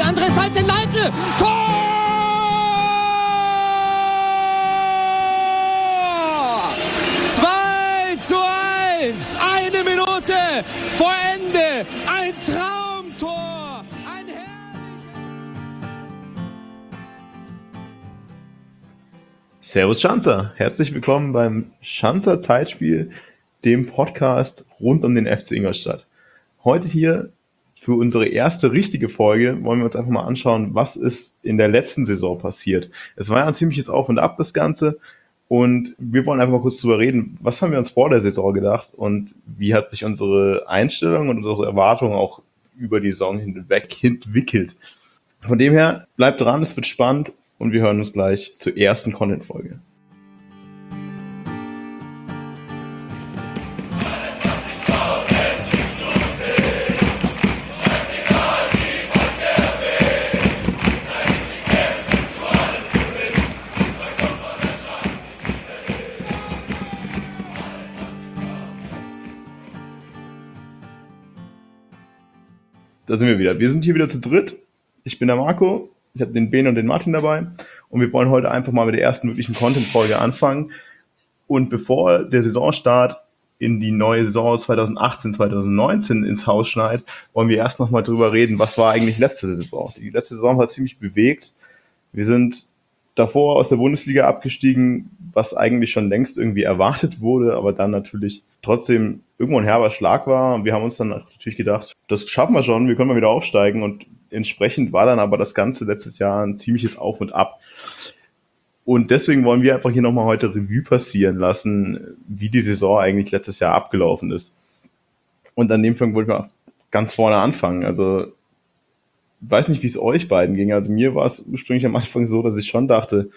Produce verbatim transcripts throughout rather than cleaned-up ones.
andere Seite, Leitl, Tor! zwei zu eins, eine Minute vor Ende, ein Traumtor, ein herrliches... Servus Schanzer, herzlich willkommen beim Schanzer Zeitspiel, dem Podcast rund um den F C Ingolstadt. Heute hier für unsere erste richtige Folge wollen wir uns einfach mal anschauen, was ist in der letzten Saison passiert. Es war ja ein ziemliches Auf und Ab, das Ganze. Und wir wollen einfach mal kurz drüber reden, was haben wir uns vor der Saison gedacht und wie hat sich unsere Einstellung und unsere Erwartungen auch über die Saison hinweg entwickelt. Von dem her, bleibt dran, es wird spannend und wir hören uns gleich zur ersten Content-Folge. Da sind wir wieder. Wir sind hier wieder zu dritt. Ich bin der Marco, ich habe den Ben und den Martin dabei und wir wollen heute einfach mal mit der ersten wirklichen Content-Folge anfangen. Und bevor der Saisonstart in die neue Saison zwanzig achtzehn zwanzig neunzehn ins Haus schneit, wollen wir erst nochmal drüber reden, was war eigentlich letzte Saison. Die letzte Saison war ziemlich bewegt. Wir sind davor aus der Bundesliga abgestiegen, was eigentlich schon längst irgendwie erwartet wurde, aber dann natürlich trotzdem irgendwo ein herber Schlag war. Und wir haben uns dann natürlich gedacht, das schaffen wir schon, wir können mal wieder aufsteigen. Und entsprechend war dann aber das Ganze letztes Jahr ein ziemliches Auf und Ab. Und deswegen wollen wir einfach hier nochmal heute Revue passieren lassen, wie die Saison eigentlich letztes Jahr abgelaufen ist. Und an dem Punkt wollte ich mal ganz vorne anfangen. Also ich weiß nicht, wie es euch beiden ging. Also mir war es ursprünglich am Anfang so, dass ich schon dachte,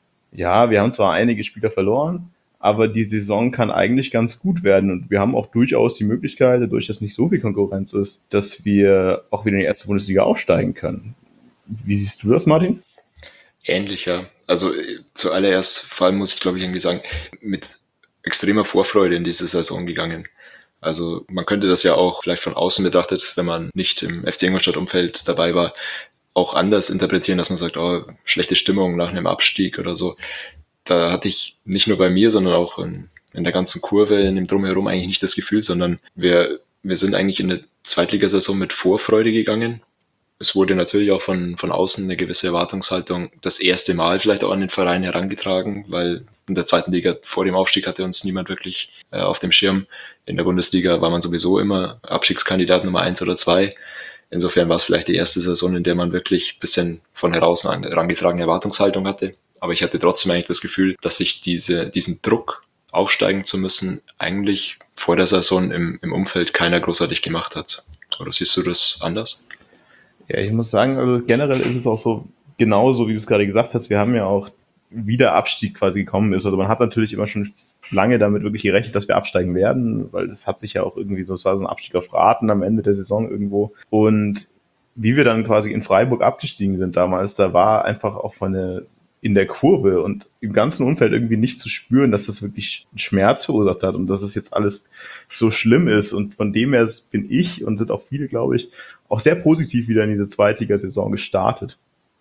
ja, wir haben zwar einige Spieler verloren, aber die Saison kann eigentlich ganz gut werden. Und wir haben auch durchaus die Möglichkeit, dadurch, dass nicht so viel Konkurrenz ist, dass wir auch wieder in die erste Bundesliga aufsteigen können. Wie siehst du das, Martin? Ähnlich, ja. Also zuallererst, vor allem muss ich glaube ich irgendwie sagen, mit extremer Vorfreude in diese Saison gegangen. Also man könnte das ja auch vielleicht von außen betrachtet, wenn man nicht im F C Ingolstadt-Umfeld dabei war, auch anders interpretieren, dass man sagt, oh, schlechte Stimmung nach einem Abstieg oder so. Da hatte ich nicht nur bei mir, sondern auch in, in der ganzen Kurve, in dem Drumherum eigentlich nicht das Gefühl, sondern wir, wir sind eigentlich in eine Zweitligasaison mit Vorfreude gegangen. Es wurde natürlich auch von, von außen eine gewisse Erwartungshaltung das erste Mal vielleicht auch an den Verein herangetragen, weil in der zweiten Liga vor dem Aufstieg hatte uns niemand wirklich äh, auf dem Schirm. In der Bundesliga war man sowieso immer Abstiegskandidat Nummer eins oder zwei. Insofern war es vielleicht die erste Saison, in der man wirklich ein bisschen von heraus eine herangetragene Erwartungshaltung hatte. Aber ich hatte trotzdem eigentlich das Gefühl, dass sich diese, diesen Druck, aufsteigen zu müssen, eigentlich vor der Saison im, im Umfeld keiner großartig gemacht hat. Oder siehst du das anders? Ja, ich muss sagen, also generell ist es auch so, genauso wie du es gerade gesagt hast, wir haben ja auch, wie der Abstieg quasi gekommen ist. Also man hat natürlich immer schon lange damit wirklich gerechnet, dass wir absteigen werden, weil das hat sich ja auch irgendwie so, es war so ein Abstieg auf Raten am Ende der Saison irgendwo. Und wie wir dann quasi in Freiburg abgestiegen sind damals, da war einfach auch von der, in der Kurve und im ganzen Umfeld irgendwie nicht zu spüren, dass das wirklich Schmerz verursacht hat und dass es jetzt alles so schlimm ist. Und von dem her bin ich und sind auch viele, glaube ich, auch sehr positiv wieder in diese Zweitligasaison gestartet.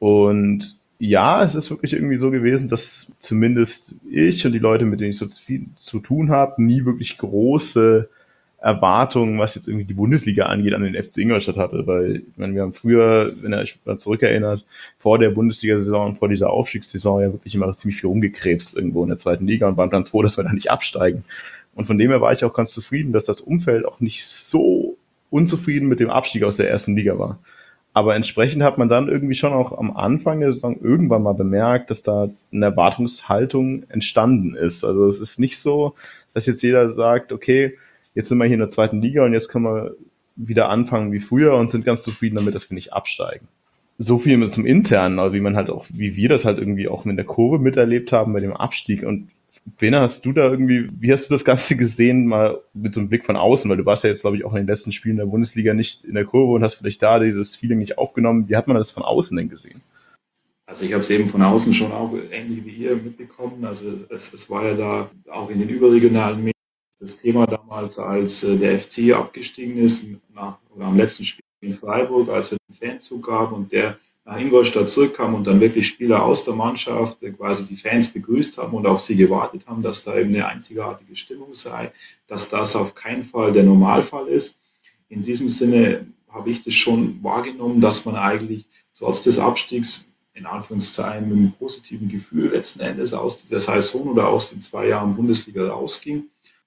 Und ja, es ist wirklich irgendwie so gewesen, dass zumindest ich und die Leute, mit denen ich so viel zu tun habe, nie wirklich große Erwartungen, was jetzt irgendwie die Bundesliga angeht, an den F C Ingolstadt hatte, weil ich meine, wir haben früher, wenn ihr euch mal zurückerinnert, vor der Bundesliga-Saison und vor dieser Aufstiegssaison ja wirklich immer ziemlich viel rumgekrebst irgendwo in der zweiten Liga und waren ganz froh, dass wir da nicht absteigen. Und von dem her war ich auch ganz zufrieden, dass das Umfeld auch nicht so unzufrieden mit dem Abstieg aus der ersten Liga war. Aber entsprechend hat man dann irgendwie schon auch am Anfang der Saison irgendwann mal bemerkt, dass da eine Erwartungshaltung entstanden ist. Also es ist nicht so, dass jetzt jeder sagt, okay, jetzt sind wir hier in der zweiten Liga und jetzt können wir wieder anfangen wie früher und sind ganz zufrieden damit, dass wir nicht absteigen. So viel zum Internen, also wie man halt auch, wie wir das halt irgendwie auch mit der Kurve miterlebt haben bei dem Abstieg. Und Bena, hast du da irgendwie, wie hast du das Ganze gesehen, mal mit so einem Blick von außen, weil du warst ja jetzt, glaube ich, auch in den letzten Spielen der Bundesliga nicht in der Kurve und hast vielleicht da dieses Feeling nicht aufgenommen. Wie hat man das von außen denn gesehen? Also ich habe es eben von außen schon auch ähnlich wie ihr mitbekommen. Also es, es war ja da auch in den überregionalen Medien das Thema damals, als äh, der F C abgestiegen ist, nach, oder am letzten Spiel in Freiburg, als er den Fanzug gab und der nach Ingolstadt zurückkam und dann wirklich Spieler aus der Mannschaft quasi die Fans begrüßt haben und auf sie gewartet haben, dass da eben eine einzigartige Stimmung sei, dass das auf keinen Fall der Normalfall ist. In diesem Sinne habe ich das schon wahrgenommen, dass man eigentlich trotz des Abstiegs in Anführungszeichen mit einem positiven Gefühl letzten Endes aus dieser Saison oder aus den zwei Jahren Bundesliga rausging.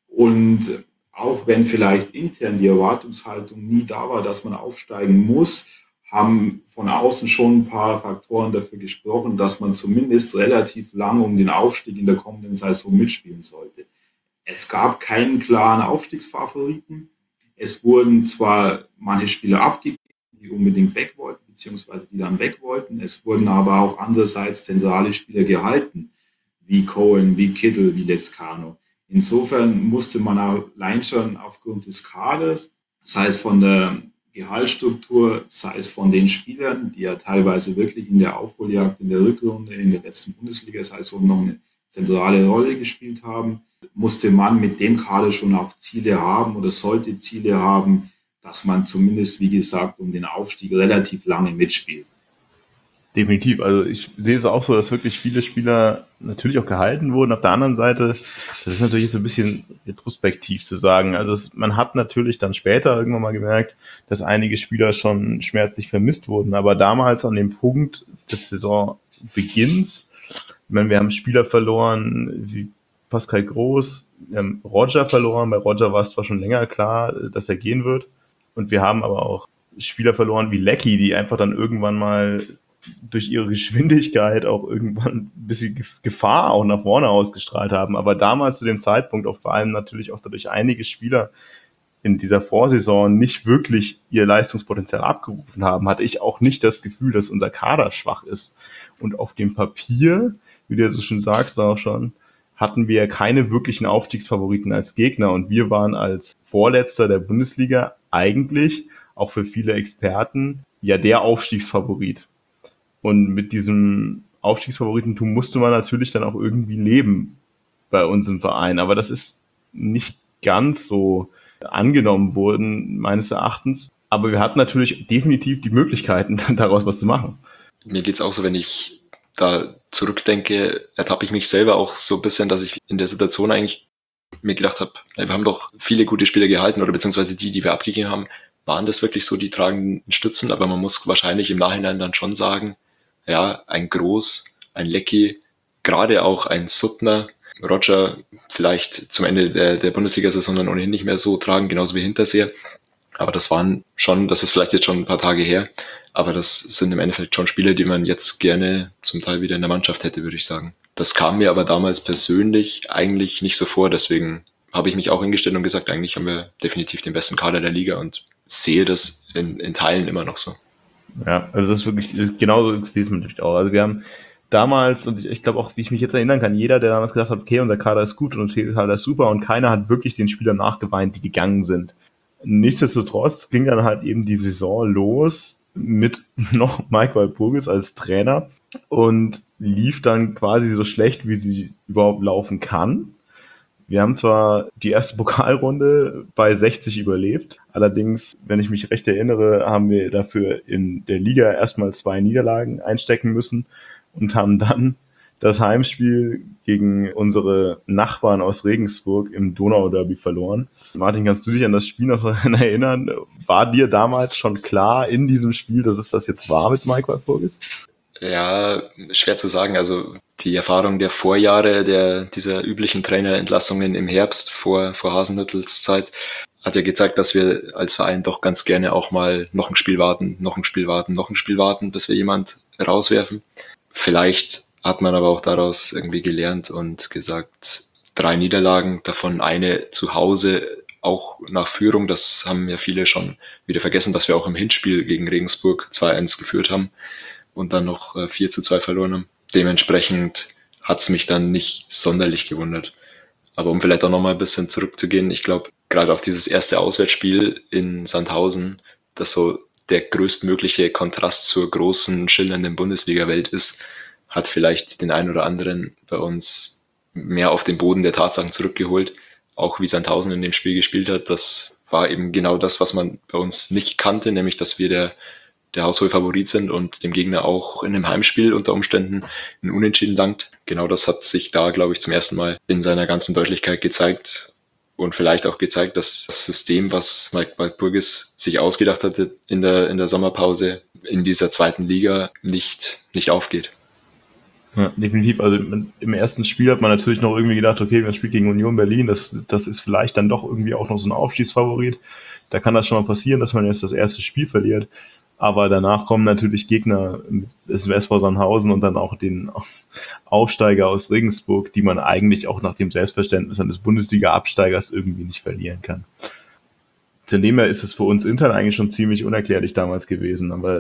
Und auch wenn vielleicht intern die Erwartungshaltung nie da war, dass man aufsteigen muss, haben von außen schon ein paar Faktoren dafür gesprochen, dass man zumindest relativ lange um den Aufstieg in der kommenden Saison mitspielen sollte. Es gab keinen klaren Aufstiegsfavoriten. Es wurden zwar manche Spieler abgegeben, die unbedingt weg wollten, beziehungsweise die dann weg wollten. Es wurden aber auch andererseits zentrale Spieler gehalten, wie Cohen, wie Kittel, wie Lezcano. Insofern musste man allein schon aufgrund des Kaders, sei es von der Gehaltsstruktur, sei es von den Spielern, die ja teilweise wirklich in der Aufholjagd in der Rückrunde, in der letzten Bundesliga-Saison noch eine zentrale Rolle gespielt haben, musste man mit dem Kader schon auch Ziele haben oder sollte Ziele haben, dass man zumindest, wie gesagt, um den Aufstieg relativ lange mitspielt. Definitiv. Also ich sehe es auch so, dass wirklich viele Spieler natürlich auch gehalten wurden. Auf der anderen Seite, das ist natürlich so ein bisschen retrospektiv zu sagen. Also es, man hat natürlich dann später irgendwann mal gemerkt, dass einige Spieler schon schmerzlich vermisst wurden. Aber damals an dem Punkt des Saisonbeginns, ich meine, wir haben Spieler verloren wie Pascal Groß, wir haben Roger verloren. Bei Roger war es zwar schon länger klar, dass er gehen wird. Und wir haben aber auch Spieler verloren wie Lecky, die einfach dann irgendwann mal durch ihre Geschwindigkeit auch irgendwann ein bisschen Gefahr auch nach vorne ausgestrahlt haben. Aber damals zu dem Zeitpunkt auch vor allem natürlich auch dadurch einige Spieler in dieser Vorsaison nicht wirklich ihr Leistungspotenzial abgerufen haben, hatte ich auch nicht das Gefühl, dass unser Kader schwach ist. Und auf dem Papier, wie du so schon sagst auch schon, hatten wir keine wirklichen Aufstiegsfavoriten als Gegner. Und wir waren als Vorletzter der Bundesliga eigentlich, auch für viele Experten, ja der Aufstiegsfavorit. Und mit diesem Aufstiegsfavoritentum musste man natürlich dann auch irgendwie leben bei uns im Verein. Aber das ist nicht ganz so angenommen worden, meines Erachtens. Aber wir hatten natürlich definitiv die Möglichkeiten, daraus was zu machen. Mir geht's auch so, wenn ich da zurückdenke, ertappe ich mich selber auch so ein bisschen, dass ich in der Situation eigentlich mir gedacht habe, wir haben doch viele gute Spieler gehalten oder beziehungsweise die, die wir abgegeben haben, waren das wirklich so die tragenden Stützen. Aber man muss wahrscheinlich im Nachhinein dann schon sagen, ja, ein Groß, ein Lecky, gerade auch ein Suttner, Roger vielleicht zum Ende der, der Bundesliga-Saison dann ohnehin nicht mehr so tragen, genauso wie Hinterseher. Aber das waren schon, das ist vielleicht jetzt schon ein paar Tage her, aber das sind im Endeffekt schon Spieler, die man jetzt gerne zum Teil wieder in der Mannschaft hätte, würde ich sagen. Das kam mir aber damals persönlich eigentlich nicht so vor, deswegen habe ich mich auch hingestellt und gesagt, eigentlich haben wir definitiv den besten Kader der Liga und sehe das in, in Teilen immer noch so. Ja, also das ist wirklich, genauso sehe ich es natürlich auch. Also wir haben damals, und ich, ich glaube auch, wie ich mich jetzt erinnern kann, jeder, der damals gesagt hat, okay, unser Kader ist gut und unser Kader ist super und keiner hat wirklich den Spielern nachgeweint, die gegangen sind. Nichtsdestotrotz ging dann halt eben die Saison los mit noch Mike Walpurgis als Trainer und lief dann quasi so schlecht, wie sie überhaupt laufen kann. Wir haben zwar die erste Pokalrunde bei sechzig überlebt, allerdings, wenn ich mich recht erinnere, haben wir dafür in der Liga erstmal zwei Niederlagen einstecken müssen und haben dann das Heimspiel gegen unsere Nachbarn aus Regensburg im Donauderby verloren. Martin, kannst du dich an das Spiel noch erinnern? War dir damals schon klar in diesem Spiel, dass es das jetzt war mit Mike Walpurgis? Ja, schwer zu sagen. Also die Erfahrung der Vorjahre, der dieser üblichen Trainerentlassungen im Herbst vor, vor Hasenhüttls Zeit, hat ja gezeigt, dass wir als Verein doch ganz gerne auch mal noch ein Spiel warten, noch ein Spiel warten, noch ein Spiel warten, bis wir jemand rauswerfen. Vielleicht hat man aber auch daraus irgendwie gelernt und gesagt, drei Niederlagen, davon eine zu Hause, auch nach Führung. Das haben ja viele schon wieder vergessen, dass wir auch im Hinspiel gegen Regensburg zwei eins geführt haben und dann noch vier zu zwei verloren haben. Dementsprechend hat es mich dann nicht sonderlich gewundert. Aber um vielleicht auch nochmal ein bisschen zurückzugehen, ich glaube, gerade auch dieses erste Auswärtsspiel in Sandhausen, das so der größtmögliche Kontrast zur großen, schillernden Bundesliga-Welt ist, hat vielleicht den einen oder anderen bei uns mehr auf den Boden der Tatsachen zurückgeholt. Auch wie Sandhausen in dem Spiel gespielt hat, das war eben genau das, was man bei uns nicht kannte, nämlich dass wir der der Hausholfavorit sind und dem Gegner auch in einem Heimspiel unter Umständen ein Unentschieden langt. Genau das hat sich da, glaube ich, zum ersten Mal in seiner ganzen Deutlichkeit gezeigt und vielleicht auch gezeigt, dass das System, was Mike Walpurgis sich ausgedacht hatte in der, in der Sommerpause, in dieser zweiten Liga nicht, nicht aufgeht. Ja, definitiv. Also im ersten Spiel hat man natürlich noch irgendwie gedacht, okay, man spielt gegen Union Berlin, das, das ist vielleicht dann doch irgendwie auch noch so ein Aufstiegsfavorit. Da kann das schon mal passieren, dass man jetzt das erste Spiel verliert. Aber danach kommen natürlich Gegner mit S V Sandhausen und dann auch den Aufsteiger aus Regensburg, die man eigentlich auch nach dem Selbstverständnis eines Bundesliga-Absteigers irgendwie nicht verlieren kann. Von dem her ist es für uns intern eigentlich schon ziemlich unerklärlich damals gewesen. Aber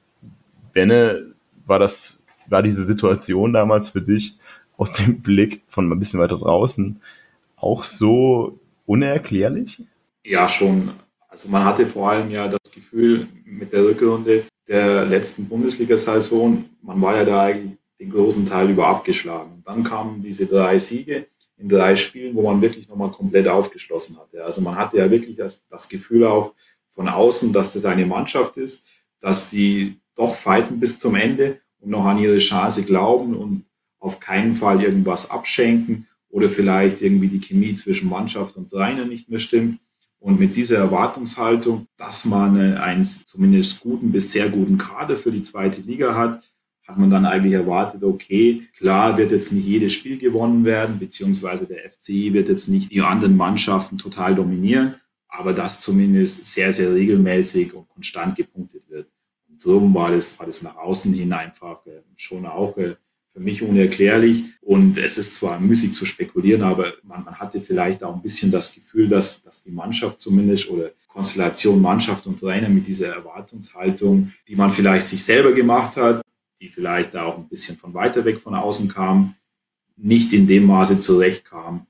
Benne, war das war diese Situation damals für dich aus dem Blick von ein bisschen weiter draußen auch so unerklärlich? Ja, schon. Also man hatte vor allem ja das Gefühl mit der Rückrunde der letzten Bundesliga-Saison, man war ja da eigentlich den großen Teil über abgeschlagen. Dann kamen diese drei Siege in drei Spielen, wo man wirklich nochmal komplett aufgeschlossen hatte. Also man hatte ja wirklich das, das Gefühl auch von außen, dass das eine Mannschaft ist, dass die doch fighten bis zum Ende und noch an ihre Chance glauben und auf keinen Fall irgendwas abschenken oder vielleicht irgendwie die Chemie zwischen Mannschaft und Trainer nicht mehr stimmt. Und mit dieser Erwartungshaltung, dass man einen zumindest guten bis sehr guten Kader für die zweite Liga hat, hat man dann eigentlich erwartet, okay, klar wird jetzt nicht jedes Spiel gewonnen werden, beziehungsweise der F C wird jetzt nicht die anderen Mannschaften total dominieren, aber dass zumindest sehr, sehr regelmäßig und konstant gepunktet wird. Und so war das, war das nach außen hin einfach schon auch für mich unerklärlich. Und es ist zwar müßig zu spekulieren, aber man, man hatte vielleicht auch ein bisschen das Gefühl, dass, dass die Mannschaft zumindest oder Konstellation Mannschaft und Trainer mit dieser Erwartungshaltung, die man vielleicht sich selber gemacht hat, die vielleicht auch ein bisschen von weiter weg von außen kam, nicht in dem Maße zurechtkam.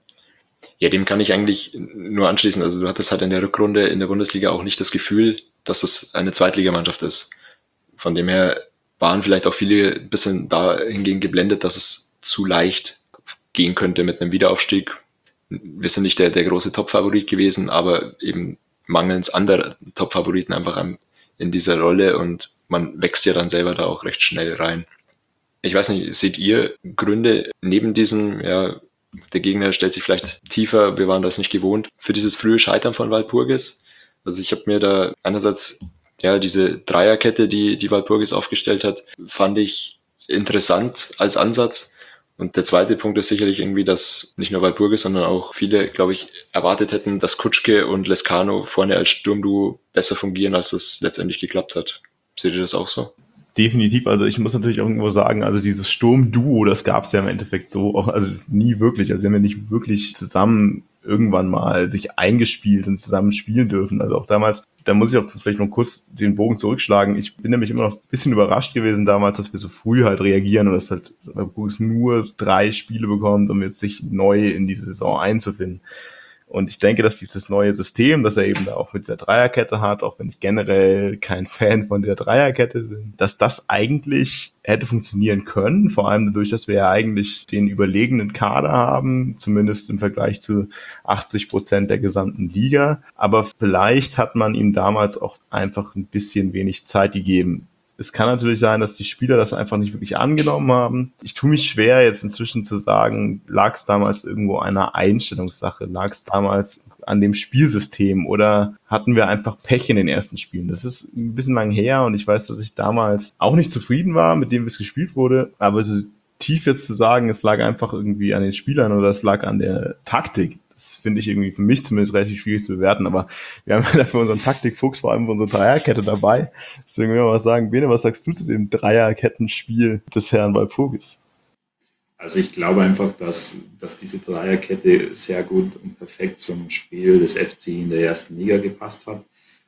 Ja, dem kann ich eigentlich nur anschließen. Also du hattest halt in der Rückrunde in der Bundesliga auch nicht das Gefühl, dass das eine Zweitligamannschaft ist. Von dem her waren vielleicht auch viele ein bisschen dahingehend geblendet, dass es zu leicht gehen könnte mit einem Wiederaufstieg. Wir sind nicht der, der große Top-Favorit gewesen, aber eben mangels anderer Top-Favoriten einfach in dieser Rolle und man wächst ja dann selber da auch recht schnell rein. Ich weiß nicht, seht ihr Gründe neben diesem, ja, der Gegner stellt sich vielleicht tiefer, wir waren das nicht gewohnt, für dieses frühe Scheitern von Walpurgis? Also ich habe mir da einerseits ja diese Dreierkette, die die Walpurgis aufgestellt hat, fand ich interessant als Ansatz. Und der zweite Punkt ist sicherlich irgendwie, dass nicht nur Walpurgis, sondern auch viele, glaube ich, erwartet hätten, dass Kutschke und Lescano vorne als Sturmduo besser fungieren, als es letztendlich geklappt hat. Seht ihr das auch so? Definitiv, also ich muss natürlich irgendwo sagen, also dieses Sturmduo, das gab es ja im Endeffekt so, auch, also nie wirklich, also sie haben ja nicht wirklich zusammen irgendwann mal sich eingespielt und zusammen spielen dürfen, also auch damals, da muss ich auch vielleicht noch kurz den Bogen zurückschlagen, ich bin nämlich immer noch ein bisschen überrascht gewesen damals, dass wir so früh halt reagieren und dass halt Walpurgis nur drei Spiele bekommt, um jetzt sich neu in diese Saison einzufinden. Und ich denke, dass dieses neue System, das er eben da auch mit der Dreierkette hat, auch wenn ich generell kein Fan von der Dreierkette bin, dass das eigentlich hätte funktionieren können, vor allem dadurch, dass wir ja eigentlich den überlegenen Kader haben, zumindest im Vergleich zu achtzig Prozent der gesamten Liga. Aber vielleicht hat man ihm damals auch einfach ein bisschen wenig Zeit gegeben. Es kann natürlich sein, dass die Spieler das einfach nicht wirklich angenommen haben. Ich tue mich schwer, jetzt inzwischen zu sagen, lag es damals irgendwo an einer Einstellungssache, lag es damals an dem Spielsystem oder hatten wir einfach Pech in den ersten Spielen. Das ist ein bisschen lang her und ich weiß, dass ich damals auch nicht zufrieden war, mit dem, wie es gespielt wurde, aber so tief jetzt zu sagen, es lag einfach irgendwie an den Spielern oder es lag an der Taktik, finde ich irgendwie für mich zumindest relativ schwierig zu bewerten, aber wir haben ja für unseren Taktikfuchs vor allem für unsere Dreierkette dabei. Deswegen will ich mal was sagen. Bene, was sagst du zu dem Dreierkettenspiel des Herrn Walpurgis? Also ich glaube einfach, dass, dass diese Dreierkette sehr gut und perfekt zum Spiel des F C in der ersten Liga gepasst hat.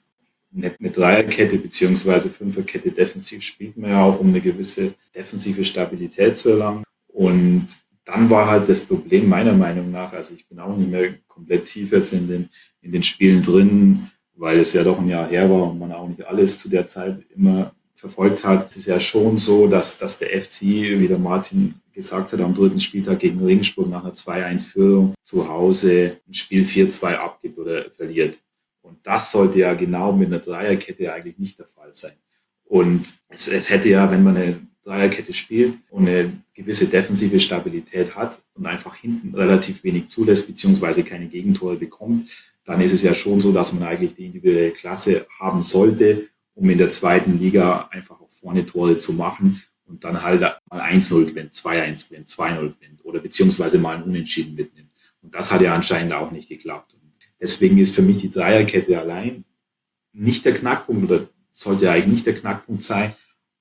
Eine, eine Dreierkette bzw. Fünferkette defensiv spielt man ja auch, um eine gewisse defensive Stabilität zu erlangen. Und dann war halt das Problem meiner Meinung nach, also ich bin auch nicht mehr komplett tief jetzt in den, in den Spielen drin, weil es ja doch ein Jahr her war und man auch nicht alles zu der Zeit immer verfolgt hat. Es ist ja schon so, dass, dass der F C, wie der Martin gesagt hat, am dritten Spieltag gegen Regensburg nach einer zwei eins Führung zu Hause ein Spiel vier zwei abgibt oder verliert. Und das sollte ja genau mit einer Dreierkette eigentlich nicht der Fall sein. Und es, es hätte ja, wenn man eine Dreierkette spielt und eine gewisse defensive Stabilität hat und einfach hinten relativ wenig zulässt, beziehungsweise keine Gegentore bekommt, dann ist es ja schon so, dass man eigentlich die individuelle Klasse haben sollte, um in der zweiten Liga einfach auch vorne Tore zu machen und dann halt mal eins null gewinnt, zwei eins gewinnt, zwei null gewinnt oder beziehungsweise mal ein Unentschieden mitnimmt. Und das hat ja anscheinend auch nicht geklappt. Und deswegen ist für mich die Dreierkette allein nicht der Knackpunkt oder sollte eigentlich nicht der Knackpunkt sein,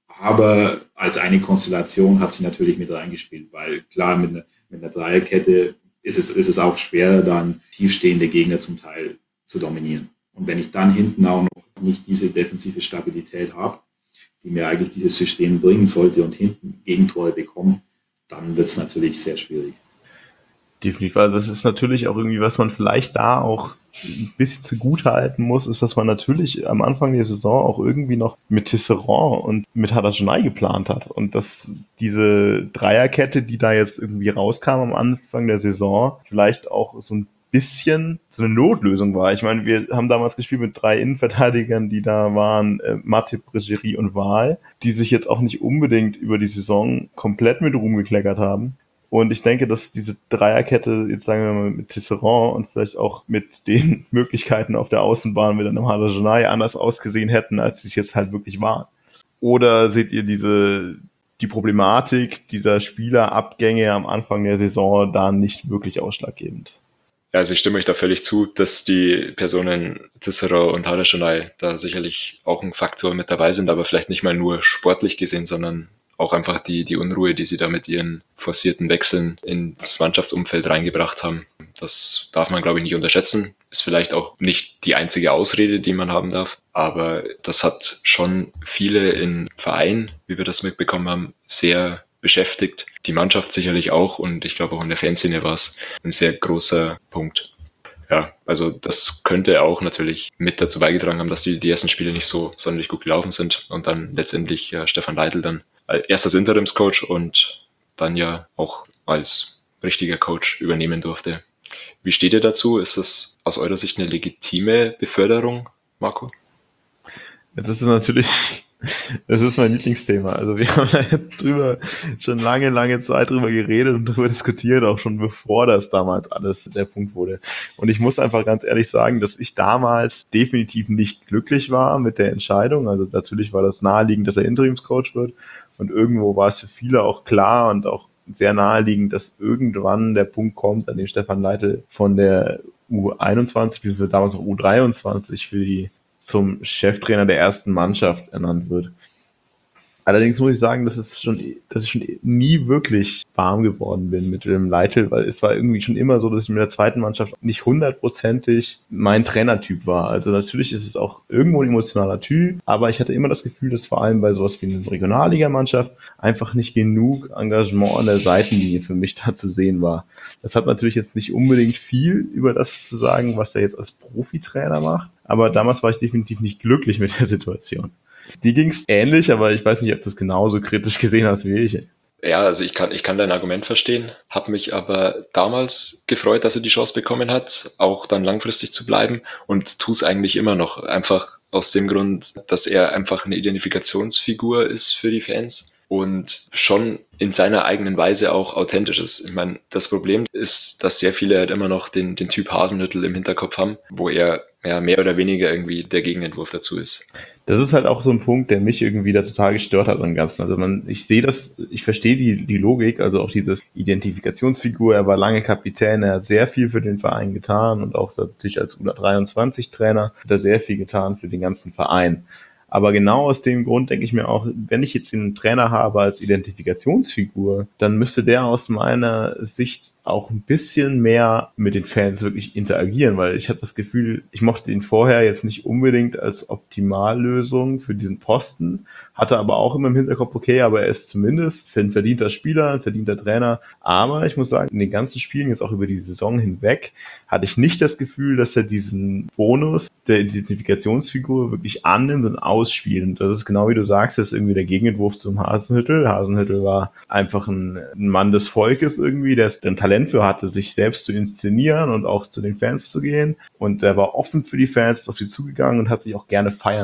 aber als eine Konstellation hat sie natürlich mit reingespielt, weil klar, mit einer, mit einer Dreierkette ist es, ist es auch schwer, dann tiefstehende Gegner zum Teil zu dominieren. Und wenn ich dann hinten auch noch nicht diese defensive Stabilität habe, die mir eigentlich dieses System bringen sollte und hinten Gegentore bekommen, dann wird es natürlich sehr schwierig. Definitiv. Also das ist natürlich auch irgendwie, was man vielleicht da auch ein bisschen zugute halten muss, ist, dass man natürlich am Anfang der Saison auch irgendwie noch mit Tisserand und mit Haderschnei geplant hat. Und dass diese Dreierkette, die da jetzt irgendwie rauskam am Anfang der Saison, vielleicht auch so ein bisschen so eine Notlösung war. Ich meine, wir haben damals gespielt mit drei Innenverteidigern, die da waren, äh, Matip, Bregerie und Wahl, die sich jetzt auch nicht unbedingt über die Saison komplett mit Ruhm gekleckert haben. Und ich denke, dass diese Dreierkette, jetzt sagen wir mal mit Tisserand und vielleicht auch mit den Möglichkeiten auf der Außenbahn mit einem Haderschnei anders ausgesehen hätten, als sie es jetzt halt wirklich waren. Oder seht ihr diese die Problematik dieser Spielerabgänge am Anfang der Saison da nicht wirklich ausschlaggebend? Ja, also ich stimme euch da völlig zu, dass die Personen Tisserand und Haderschnei da sicherlich auch ein Faktor mit dabei sind, aber vielleicht nicht mal nur sportlich gesehen, sondern auch einfach die, die Unruhe, die sie da mit ihren forcierten Wechseln ins Mannschaftsumfeld reingebracht haben. Das darf man, glaube ich, nicht unterschätzen. Ist vielleicht auch nicht die einzige Ausrede, die man haben darf, aber das hat schon viele im Verein, wie wir das mitbekommen haben, sehr beschäftigt. Die Mannschaft sicherlich auch und ich glaube auch in der Fanszene war es ein sehr großer Punkt. Ja, also das könnte auch natürlich mit dazu beigetragen haben, dass die, die ersten Spiele nicht so sonderlich gut gelaufen sind und dann letztendlich ja, Stefan Leitl dann erst als Interimscoach und dann ja auch als richtiger Coach übernehmen durfte. Wie steht ihr dazu? Ist das aus eurer Sicht eine legitime Beförderung, Marco? Das ist natürlich, das ist mein Lieblingsthema. Also wir haben da jetzt drüber schon lange, lange Zeit drüber geredet und drüber diskutiert, auch schon bevor das damals alles der Punkt wurde. Und ich muss einfach ganz ehrlich sagen, dass ich damals definitiv nicht glücklich war mit der Entscheidung. Also natürlich war das naheliegend, dass er Interimscoach wird. Und irgendwo war es für viele auch klar und auch sehr naheliegend, dass irgendwann der Punkt kommt, an dem Stefan Leitl von der U einundzwanzig, wie damals noch U dreiundzwanzig, für die zum Cheftrainer der ersten Mannschaft ernannt wird. Allerdings muss ich sagen, dass, es schon, dass ich schon nie wirklich warm geworden bin mit dem Leitl, weil es war irgendwie schon immer so, dass ich mit der zweiten Mannschaft nicht hundertprozentig mein Trainertyp war. Also natürlich ist es auch irgendwo ein emotionaler Typ, aber ich hatte immer das Gefühl, dass vor allem bei sowas wie einer Regionalligamannschaft einfach nicht genug Engagement an der Seitenlinie für mich da zu sehen war. Das hat natürlich jetzt nicht unbedingt viel über das zu sagen, was er jetzt als Profitrainer macht, aber damals war ich definitiv nicht glücklich mit der Situation. Die ging es ähnlich, aber ich weiß nicht, ob du es genauso kritisch gesehen hast wie ich. Ja, also ich kann, ich kann dein Argument verstehen, habe mich aber damals gefreut, dass er die Chance bekommen hat, auch dann langfristig zu bleiben und tue es eigentlich immer noch, einfach aus dem Grund, dass er einfach eine Identifikationsfigur ist für die Fans und schon in seiner eigenen Weise auch authentisch ist. Ich meine, das Problem ist, dass sehr viele halt immer noch den, den Typ Hasenhüttl im Hinterkopf haben, wo er ja mehr oder weniger irgendwie der Gegenentwurf dazu ist. Das ist halt auch so ein Punkt, der mich irgendwie da total gestört hat am Ganzen. Also man, ich sehe das, ich verstehe die, die Logik, also auch dieses Identifikationsfigur, er war lange Kapitän, er hat sehr viel für den Verein getan und auch natürlich als U dreiundzwanzig Trainer hat er sehr viel getan für den ganzen Verein. Aber genau aus dem Grund denke ich mir auch, wenn ich jetzt einen Trainer habe als Identifikationsfigur, dann müsste der aus meiner Sicht auch ein bisschen mehr mit den Fans wirklich interagieren, weil ich habe das Gefühl, ich mochte ihn vorher jetzt nicht unbedingt als Optimallösung für diesen Posten, hatte aber auch immer im Hinterkopf, okay, aber er ist zumindest ein verdienter Spieler, ein verdienter Trainer, aber ich muss sagen, in den ganzen Spielen, jetzt auch über die Saison hinweg, hatte ich nicht das Gefühl, dass er diesen Bonus der Identifikationsfigur wirklich annimmt und ausspielt. Und das ist genau wie du sagst, das ist irgendwie der Gegenentwurf zum Hasenhüttl. Hasenhüttl war einfach ein, ein Mann des Volkes irgendwie, der ein Talent für hatte, sich selbst zu inszenieren und auch zu den Fans zu gehen. Und er war offen für die Fans, auf sie zugegangen und hat sich auch gerne feiern lassen.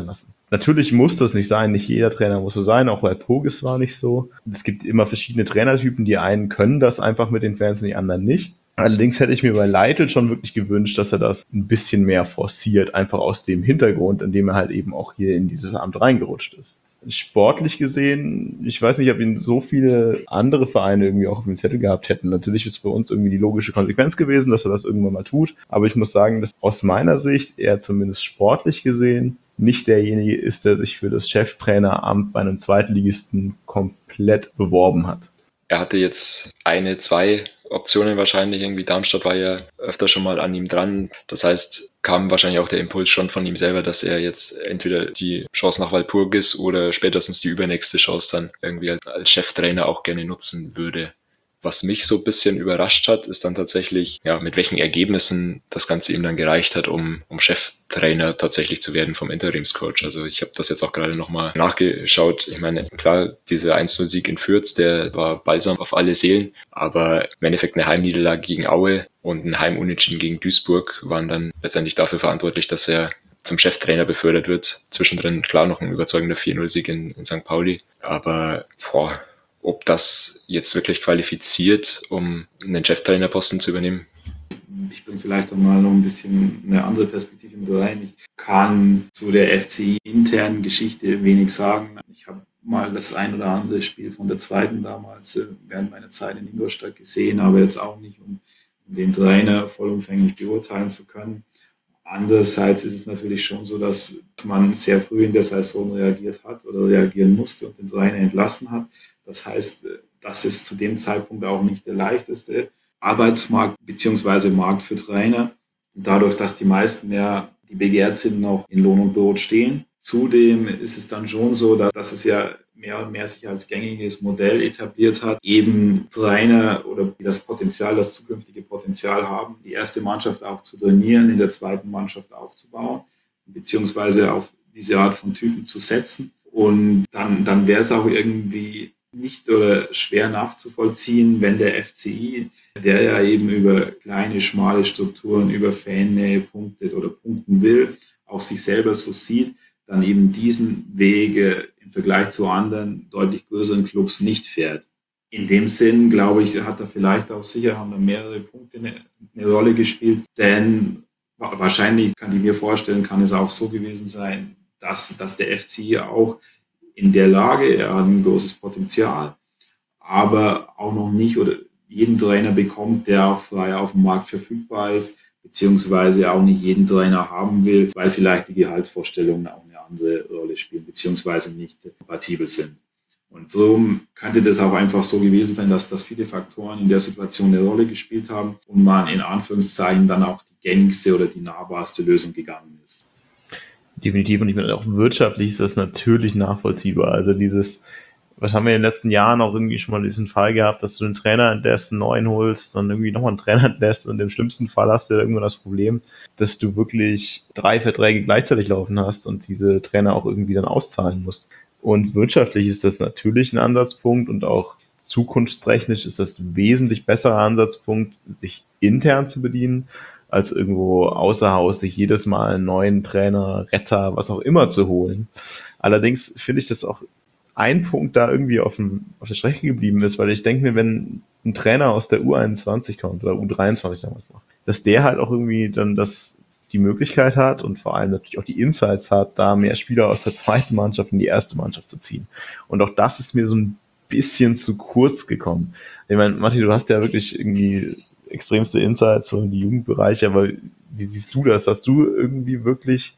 Natürlich muss das nicht sein, nicht jeder Trainer muss so sein, auch bei Pogis war nicht so. Es gibt immer verschiedene Trainertypen, die einen können das einfach mit den Fans und die anderen nicht. Allerdings hätte ich mir bei Leitl schon wirklich gewünscht, dass er das ein bisschen mehr forciert, einfach aus dem Hintergrund, in dem er halt eben auch hier in dieses Amt reingerutscht ist. Sportlich gesehen, ich weiß nicht, ob ihn so viele andere Vereine irgendwie auch auf dem Zettel gehabt hätten. Natürlich ist für uns irgendwie die logische Konsequenz gewesen, dass er das irgendwann mal tut. Aber ich muss sagen, dass aus meiner Sicht er zumindest sportlich gesehen nicht derjenige ist, der sich für das Cheftraineramt bei einem Zweitligisten komplett beworben hat. Er hatte jetzt eine, zwei Optionen wahrscheinlich. Irgendwie Darmstadt war ja öfter schon mal an ihm dran. Das heißt, kam wahrscheinlich auch der Impuls schon von ihm selber, dass er jetzt entweder die Chance nach Walpurgis oder spätestens die übernächste Chance dann irgendwie als, als Cheftrainer auch gerne nutzen würde. Was mich so ein bisschen überrascht hat, ist dann tatsächlich, ja, mit welchen Ergebnissen das Ganze ihm dann gereicht hat, um, um Cheftrainer tatsächlich zu werden vom Interimscoach. Also ich habe das jetzt auch gerade nochmal nachgeschaut. Ich meine, klar, dieser eins null Sieg in Fürth, der war balsam auf alle Seelen, aber im Endeffekt eine Heimniederlage gegen Aue und ein Heimunentschieden gegen Duisburg waren dann letztendlich dafür verantwortlich, dass er zum Cheftrainer befördert wird. Zwischendrin, klar, noch ein überzeugender vier null Sieg in, in Sankt Pauli, aber boah, ob das jetzt wirklich qualifiziert, um einen Cheftrainerposten zu übernehmen? Ich bringe vielleicht auch mal noch ein bisschen eine andere Perspektive mit rein. Ich kann zu der F C I-internen Geschichte wenig sagen. Ich habe mal das ein oder andere Spiel von der zweiten damals während meiner Zeit in Ingolstadt gesehen, aber jetzt auch nicht, um den Trainer vollumfänglich beurteilen zu können. Andererseits ist es natürlich schon so, dass man sehr früh in der Saison reagiert hat oder reagieren musste und den Trainer entlassen hat. Das heißt, das ist zu dem Zeitpunkt auch nicht der leichteste Arbeitsmarkt bzw. Markt für Trainer. Dadurch, dass die meisten ja, die begehrt sind, noch in Lohn und Brot stehen. Zudem ist es dann schon so, dass, dass es ja mehr und mehr sich als gängiges Modell etabliert hat, eben Trainer oder die das Potenzial, das zukünftige Potenzial haben, die erste Mannschaft auch zu trainieren, in der zweiten Mannschaft aufzubauen, beziehungsweise auf diese Art von Typen zu setzen. Und dann, dann wäre es auch irgendwie nicht oder schwer nachzuvollziehen, wenn der F C I, der ja eben über kleine, schmale Strukturen, über Fannähe punktet oder punkten will, auch sich selber so sieht, dann eben diesen Wege im Vergleich zu anderen deutlich größeren Clubs nicht fährt. In dem Sinn, glaube ich, hat er vielleicht auch sicher, haben da mehrere Punkte eine, eine Rolle gespielt, denn wahrscheinlich, kann ich mir vorstellen, kann es auch so gewesen sein, dass, dass der F C I auch in der Lage, er hat ein großes Potenzial, aber auch noch nicht oder jeden Trainer bekommt, der auch frei auf dem Markt verfügbar ist, beziehungsweise auch nicht jeden Trainer haben will, weil vielleicht die Gehaltsvorstellungen auch eine andere Rolle spielen, beziehungsweise nicht kompatibel sind. Und darum könnte das auch einfach so gewesen sein, dass, dass viele Faktoren in der Situation eine Rolle gespielt haben und man in Anführungszeichen dann auch die gängigste oder die nahbarste Lösung gegangen ist. Definitiv, und ich meine, auch wirtschaftlich ist das natürlich nachvollziehbar. Also dieses, was haben wir in den letzten Jahren auch irgendwie schon mal diesen Fall gehabt, dass du einen Trainer entlässt, einen neuen holst, dann irgendwie nochmal einen Trainer entlässt und im schlimmsten Fall hast du irgendwann das Problem, dass du wirklich drei Verträge gleichzeitig laufen hast und diese Trainer auch irgendwie dann auszahlen musst. Und wirtschaftlich ist das natürlich ein Ansatzpunkt und auch zukunftstechnisch ist das ein wesentlich besserer Ansatzpunkt, sich intern zu bedienen, als irgendwo außer Haus sich jedes Mal einen neuen Trainer, Retter, was auch immer zu holen. Allerdings finde ich, dass auch ein Punkt da irgendwie auf, dem, auf der Strecke geblieben ist, weil ich denke mir, wenn ein Trainer aus der U einundzwanzig kommt oder U dreiundzwanzig damals noch, dass der halt auch irgendwie dann das die Möglichkeit hat und vor allem natürlich auch die Insights hat, da mehr Spieler aus der zweiten Mannschaft in die erste Mannschaft zu ziehen. Und auch das ist mir so ein bisschen zu kurz gekommen. Ich meine, Matti, du hast ja wirklich irgendwie extremste Insights so in die Jugendbereiche, aber wie siehst du das? Hast du irgendwie wirklich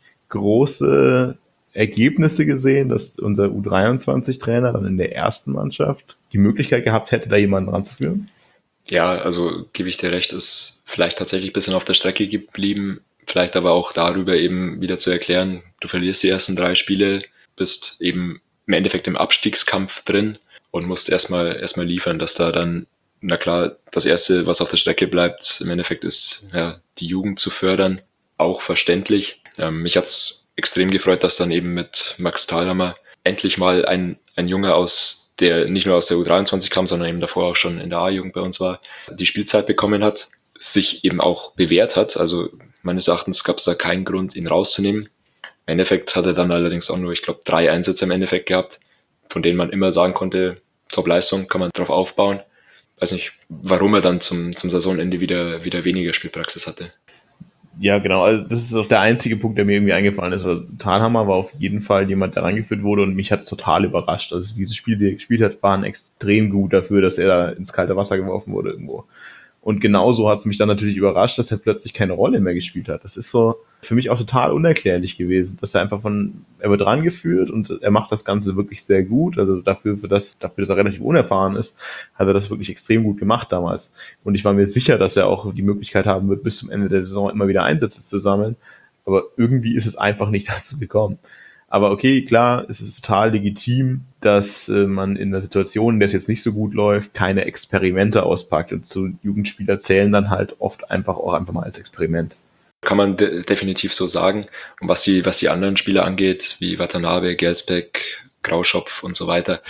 große Ergebnisse gesehen, dass unser U dreiundzwanzig-Trainer dann in der ersten Mannschaft die Möglichkeit gehabt hätte, da jemanden ranzuführen? Ja, also gebe ich dir recht, ist vielleicht tatsächlich ein bisschen auf der Strecke geblieben, vielleicht aber auch darüber eben wieder zu erklären, du verlierst die ersten drei Spiele, bist eben im Endeffekt im Abstiegskampf drin und musst erstmal erstmal liefern, dass da dann, na klar, das Erste, was auf der Strecke bleibt, im Endeffekt ist, ja, die Jugend zu fördern, auch verständlich. Ähm, mich hat's extrem gefreut, dass dann eben mit Max Thalhammer endlich mal ein, ein Junge aus der nicht nur aus der U dreiundzwanzig kam, sondern eben davor auch schon in der A-Jugend bei uns war, die Spielzeit bekommen hat, sich eben auch bewährt hat. Also meines Erachtens gab es da keinen Grund, ihn rauszunehmen. Im Endeffekt hat er dann allerdings auch nur, ich glaube, drei Einsätze im Endeffekt gehabt, von denen man immer sagen konnte, Top-Leistung, kann man drauf aufbauen. Weiß nicht, warum er dann zum, zum Saisonende wieder, wieder weniger Spielpraxis hatte. Ja, genau. Also das ist auch der einzige Punkt, der mir irgendwie eingefallen ist. Also Thalhammer war auf jeden Fall jemand, der rangeführt wurde und mich hat es total überrascht. Also diese Spiele, die er gespielt hat, waren extrem gut dafür, dass er da ins kalte Wasser geworfen wurde irgendwo. Und genauso hat es mich dann natürlich überrascht, dass er plötzlich keine Rolle mehr gespielt hat. Das ist so für mich auch total unerklärlich gewesen, dass er einfach von, er wird rangeführt und er macht das Ganze wirklich sehr gut. Also dafür, für das, dafür, dass er relativ unerfahren ist, hat er das wirklich extrem gut gemacht damals. Und ich war mir sicher, dass er auch die Möglichkeit haben wird, bis zum Ende der Saison immer wieder Einsätze zu sammeln. Aber irgendwie ist es einfach nicht dazu gekommen. Aber okay, klar, es ist total legitim, dass äh, man in der Situation, in der es jetzt nicht so gut läuft, keine Experimente auspackt. Und zu Jugendspieler zählen dann halt oft einfach auch einfach mal als Experiment. Kann man de- definitiv so sagen. Und was die, was die anderen Spieler angeht, wie Watanabe, Gelsbeck, Grauschopf und so weiter,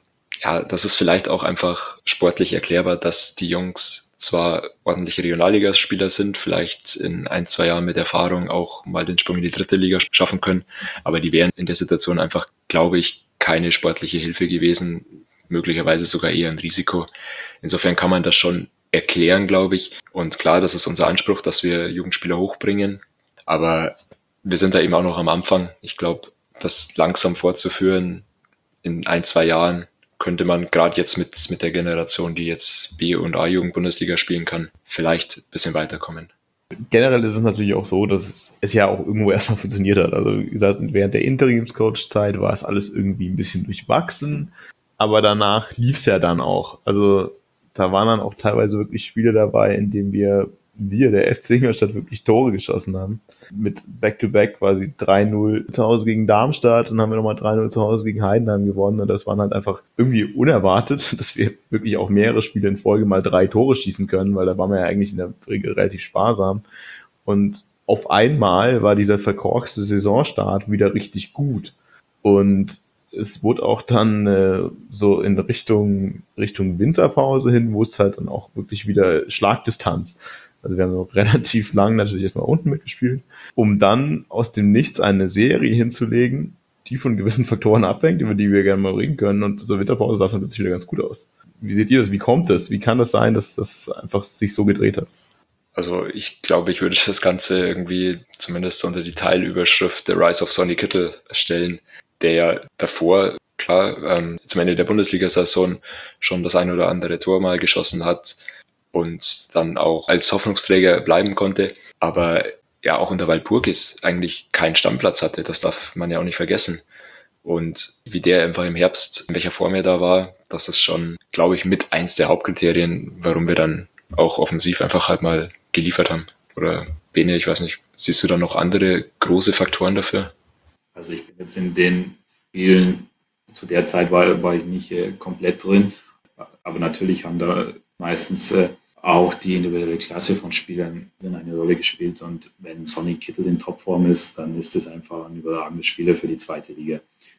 ja, das ist vielleicht auch einfach sportlich erklärbar, dass die Jungs zwar ordentliche Regionalligaspieler sind, vielleicht in ein, zwei Jahren mit Erfahrung auch mal den Sprung in die dritte Liga schaffen können, aber die wären in der Situation einfach, glaube ich, keine sportliche Hilfe gewesen, möglicherweise sogar eher ein Risiko. Insofern kann man das schon erklären, glaube ich. Und klar, das ist unser Anspruch, dass wir Jugendspieler hochbringen, aber wir sind da eben auch noch am Anfang. Ich glaube, das langsam fortzuführen in ein, zwei Jahren könnte man gerade jetzt mit, mit der Generation, die jetzt B- und A-Jugend-Bundesliga spielen kann, vielleicht ein bisschen weiterkommen. Generell ist es natürlich auch so, dass es ja auch irgendwo erstmal funktioniert hat. Also wie gesagt, während der Interimscoach-Zeit war es alles irgendwie ein bisschen durchwachsen, aber danach lief es ja dann auch. Also da waren dann auch teilweise wirklich Spiele dabei, in denen wir, wir, der F C Ingolstadt, wirklich Tore geschossen haben. Mit Back-to-Back quasi drei null zu Hause gegen Darmstadt und dann haben wir nochmal drei null zu Hause gegen Heidenheim gewonnen. Und das waren halt einfach irgendwie unerwartet, dass wir wirklich auch mehrere Spiele in Folge mal drei Tore schießen können, weil da waren wir ja eigentlich in der Regel relativ sparsam. Und auf einmal war dieser verkorkste Saisonstart wieder richtig gut. Und es wurde auch dann äh, so in Richtung, Richtung Winterpause hin, wo es halt dann auch wirklich wieder Schlagdistanz. Also wir haben noch relativ lang natürlich erstmal unten mitgespielt, um dann aus dem Nichts eine Serie hinzulegen, die von gewissen Faktoren abhängt, über die wir gerne mal reden können. Und so Winterpause sah es dann plötzlich wieder ganz gut aus. Wie seht ihr das? Wie kommt das? Wie kann das sein, dass das einfach sich so gedreht hat? Also ich glaube, ich würde das Ganze irgendwie zumindest unter die Teilüberschrift The Rise of Sonny Kittel stellen, der ja davor, klar, ähm, zum Ende der Bundesliga-Saison schon das ein oder andere Tor mal geschossen hat und dann auch als Hoffnungsträger bleiben konnte, aber ja auch unter Walpurgis eigentlich keinen Stammplatz hatte, das darf man ja auch nicht vergessen. Und wie der einfach im Herbst, in welcher Form er da war, das ist schon, glaube ich, mit eins der Hauptkriterien, warum wir dann auch offensiv einfach halt mal geliefert haben. Oder Bene, ich weiß nicht, siehst du da noch andere große Faktoren dafür? Also ich bin jetzt in den Spielen, zu der Zeit war, war ich nicht äh, komplett drin, aber natürlich haben da meistens äh, auch die individuelle Klasse von Spielern eine Rolle gespielt. Und wenn Sonny Kittel in Topform ist, dann ist es einfach ein überragender Spieler für die zweite Liga,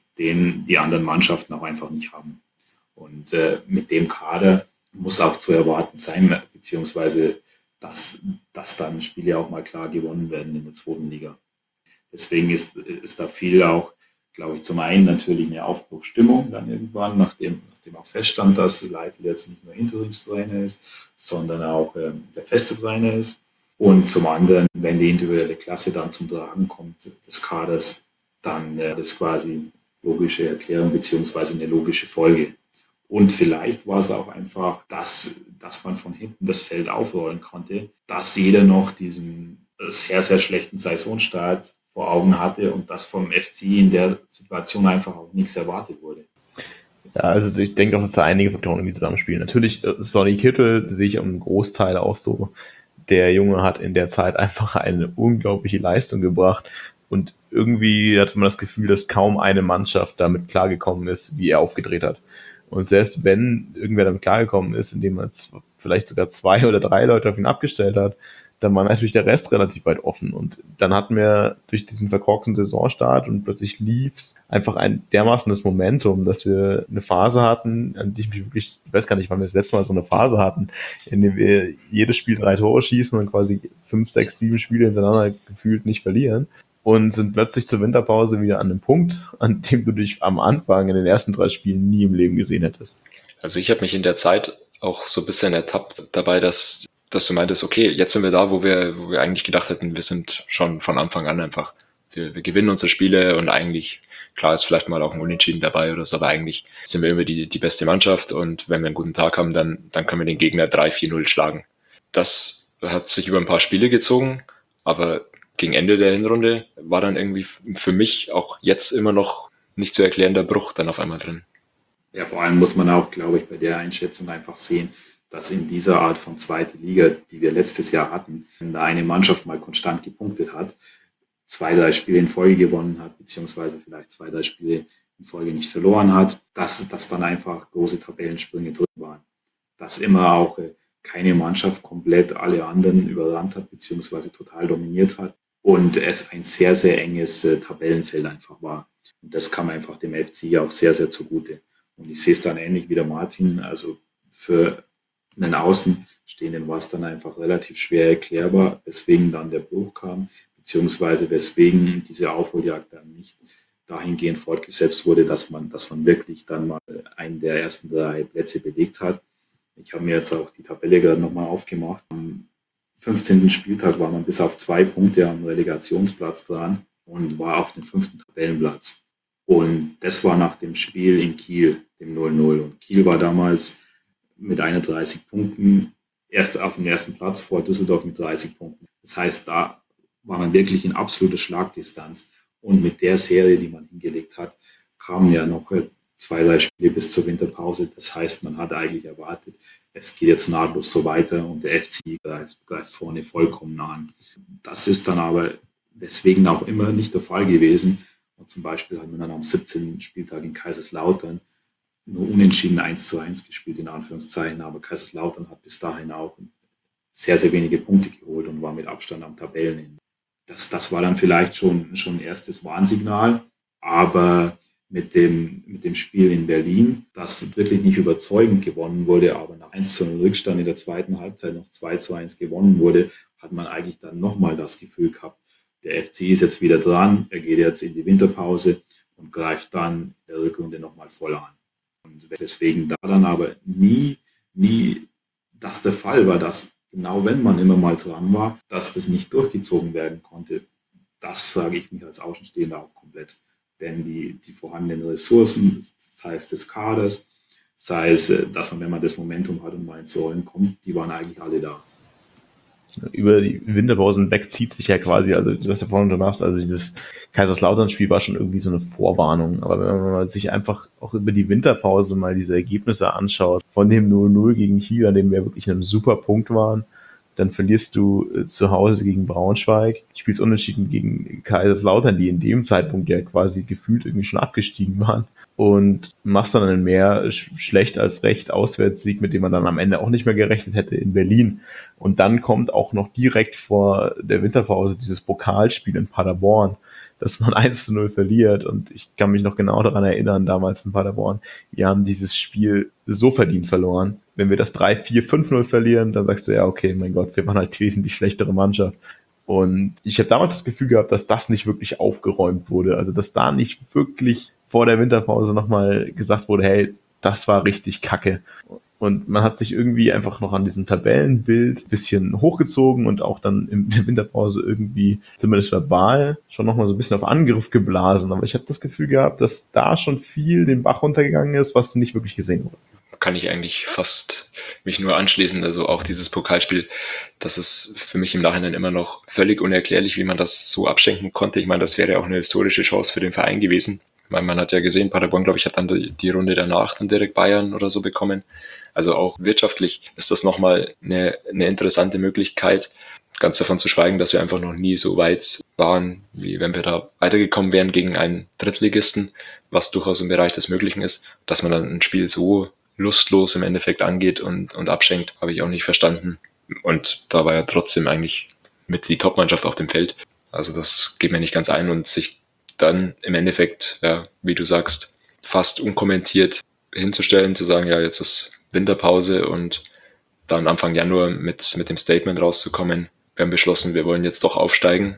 den die anderen Mannschaften auch einfach nicht haben. Und äh, mit dem Kader muss auch zu erwarten sein, beziehungsweise dass, dass dann Spiele auch mal klar gewonnen werden in der zweiten Liga. Deswegen ist, ist da viel auch, glaube ich, zum einen natürlich eine Aufbruchsstimmung dann irgendwann, nachdem, nachdem auch feststand, dass Leitl jetzt nicht nur Interimstrainer ist, sondern auch ähm, der feste Trainer ist. Und zum anderen, wenn die individuelle Klasse dann zum Tragen kommt des Kaders, dann äh, das quasi logische Erklärung beziehungsweise eine logische Folge. Und vielleicht war es auch einfach, dass, dass man von hinten das Feld aufrollen konnte, dass jeder noch diesen sehr, sehr schlechten Saisonstart vor Augen hatte und dass vom F C in der Situation einfach auch nichts erwartet wurde. Ja, also ich denke auch, dass da einige Faktoren, die zusammenspielen. Natürlich, Sonny Kittel sehe ich im Großteil auch so. Der Junge hat in der Zeit einfach eine unglaubliche Leistung gebracht und irgendwie hatte man das Gefühl, dass kaum eine Mannschaft damit klargekommen ist, wie er aufgedreht hat. Und selbst wenn irgendwer damit klargekommen ist, indem man vielleicht sogar zwei oder drei Leute auf ihn abgestellt hat, dann war natürlich der Rest relativ weit offen. Und dann hatten wir durch diesen verkorksten Saisonstart und plötzlich lief's einfach ein dermaßenes Momentum, dass wir eine Phase hatten, an die ich mich wirklich, ich weiß gar nicht, wann wir das letzte Mal so eine Phase hatten, in der wir jedes Spiel drei Tore schießen und quasi fünf, sechs, sieben Spiele hintereinander gefühlt nicht verlieren. und sind plötzlich zur Winterpause wieder an einem Punkt, an dem du dich am Anfang in den ersten drei Spielen nie im Leben gesehen hättest. Also ich habe mich in der Zeit auch so ein bisschen ertappt dabei, dass, dass du meintest, okay, jetzt sind wir da, wo wir, wo wir eigentlich gedacht hätten, wir sind schon von Anfang an einfach, wir, wir gewinnen unsere Spiele und eigentlich, klar ist vielleicht mal auch ein Unentschieden dabei oder so, aber eigentlich sind wir immer die, die beste Mannschaft und wenn wir einen guten Tag haben, dann, dann können wir den Gegner drei vier null schlagen. Das hat sich über ein paar Spiele gezogen, aber gegen Ende der Hinrunde war dann irgendwie für mich auch jetzt immer noch nicht zu erklärender Bruch dann auf einmal drin. Ja, vor allem muss man auch, glaube ich, bei der Einschätzung einfach sehen, dass in dieser Art von zweite Liga, die wir letztes Jahr hatten, wenn da eine Mannschaft mal konstant gepunktet hat, zwei, drei Spiele in Folge gewonnen hat, beziehungsweise vielleicht zwei, drei Spiele in Folge nicht verloren hat, dass, dass dann einfach große Tabellensprünge drin waren. Dass immer auch keine Mannschaft komplett alle anderen überrannt hat, beziehungsweise total dominiert hat und es ein sehr, sehr enges äh, Tabellenfeld einfach war. Und das kam einfach dem F C auch sehr, sehr zugute. Und ich sehe es dann ähnlich wie der Martin, also für einen Außenstehenden war es dann einfach relativ schwer erklärbar, weswegen dann der Bruch kam, beziehungsweise weswegen diese Aufholjagd dann nicht dahingehend fortgesetzt wurde, dass man, dass man wirklich dann mal einen der ersten drei Plätze belegt hat. Ich habe mir jetzt auch die Tabelle gerade nochmal aufgemacht. Am fünfzehnten Spieltag war man bis auf zwei Punkte am Relegationsplatz dran und war auf dem fünften Tabellenplatz. Und das war nach dem Spiel in Kiel, dem null null. Und Kiel war damals mit einunddreißig Punkten erst auf dem ersten Platz vor Düsseldorf mit dreißig Punkten. Das heißt, da war man wirklich in absoluter Schlagdistanz. Und mit der Serie, die man hingelegt hat, kamen ja noch zwei, drei Spiele bis zur Winterpause. Das heißt, man hat eigentlich erwartet, es geht jetzt nahtlos so weiter und der F C greift, greift vorne vollkommen an. Das ist dann aber deswegen auch immer nicht der Fall gewesen. Und zum Beispiel hat man dann am siebzehnten Spieltag in Kaiserslautern nur unentschieden eins zu eins gespielt, in Anführungszeichen. Aber Kaiserslautern hat bis dahin auch sehr, sehr wenige Punkte geholt und war mit Abstand am Tabellenende. Das, das war dann vielleicht schon, schon ein erstes Warnsignal. Aber mit dem, mit dem Spiel in Berlin, das wirklich nicht überzeugend gewonnen wurde, aber nach eins zu null Rückstand in der zweiten Halbzeit noch zwei zu eins gewonnen wurde, hat man eigentlich dann nochmal das Gefühl gehabt, der F C ist jetzt wieder dran, er geht jetzt in die Winterpause und greift dann in der Rückrunde nochmal voll an. Und deswegen da dann aber nie, nie das der Fall war, dass genau wenn man immer mal dran war, dass das nicht durchgezogen werden konnte, das frage ich mich als Außenstehender auch komplett. Denn die, die vorhandenen Ressourcen, sei es des Kaders, sei es, dass man, wenn man das Momentum hat und mal ins Rollen kommt, die waren eigentlich alle da. Über die Winterpausen weg zieht sich ja quasi, also du hast ja vorhin gemacht, also dieses Kaiserslautern-Spiel war schon irgendwie so eine Vorwarnung, aber wenn man sich einfach auch über die Winterpause mal diese Ergebnisse anschaut, von dem null null gegen Kiel, an dem wir wirklich in einem super Punkt waren, dann verlierst du äh, zu Hause gegen Braunschweig, spielst unentschieden gegen Kaiserslautern, die in dem Zeitpunkt ja quasi gefühlt irgendwie schon abgestiegen waren, und machst dann einen mehr sch- schlecht als recht Auswärtssieg, mit dem man dann am Ende auch nicht mehr gerechnet hätte in Berlin. Und dann kommt auch noch direkt vor der Winterpause dieses Pokalspiel in Paderborn, dass man eins zu null verliert. Und ich kann mich noch genau daran erinnern, damals in Paderborn, wir haben dieses Spiel so verdient verloren. Wenn wir das drei vier fünf null verlieren, dann sagst du, ja, okay, mein Gott, wir waren halt wesentlich schlechtere Mannschaft. Und ich habe damals das Gefühl gehabt, dass das nicht wirklich aufgeräumt wurde. Also, dass da nicht wirklich vor der Winterpause nochmal gesagt wurde, hey, das war richtig kacke. Und man hat sich irgendwie einfach noch an diesem Tabellenbild ein bisschen hochgezogen und auch dann in der Winterpause irgendwie, zumindest verbal, schon nochmal so ein bisschen auf Angriff geblasen. Aber ich habe das Gefühl gehabt, dass da schon viel den Bach runtergegangen ist, was nicht wirklich gesehen wurde. Kann ich eigentlich fast mich nur anschließen. Also auch dieses Pokalspiel, das ist für mich im Nachhinein immer noch völlig unerklärlich, wie man das so abschenken konnte. Ich meine, das wäre auch eine historische Chance für den Verein gewesen. Weil man hat ja gesehen, Paderborn, glaube ich, hat dann die, die Runde danach dann direkt Bayern oder so bekommen. Also auch wirtschaftlich ist das nochmal eine, eine interessante Möglichkeit. Ganz davon zu schweigen, dass wir einfach noch nie so weit waren, wie wenn wir da weitergekommen wären gegen einen Drittligisten, was durchaus im Bereich des Möglichen ist. Dass man dann ein Spiel so lustlos im Endeffekt angeht und, und abschenkt, habe ich auch nicht verstanden. Und da war ja trotzdem eigentlich mit die Top-Mannschaft auf dem Feld. Also das geht mir nicht ganz ein und sich dann im Endeffekt, ja, wie du sagst, fast unkommentiert hinzustellen, zu sagen, ja, jetzt ist Winterpause und dann Anfang Januar mit, mit dem Statement rauszukommen, wir haben beschlossen, wir wollen jetzt doch aufsteigen.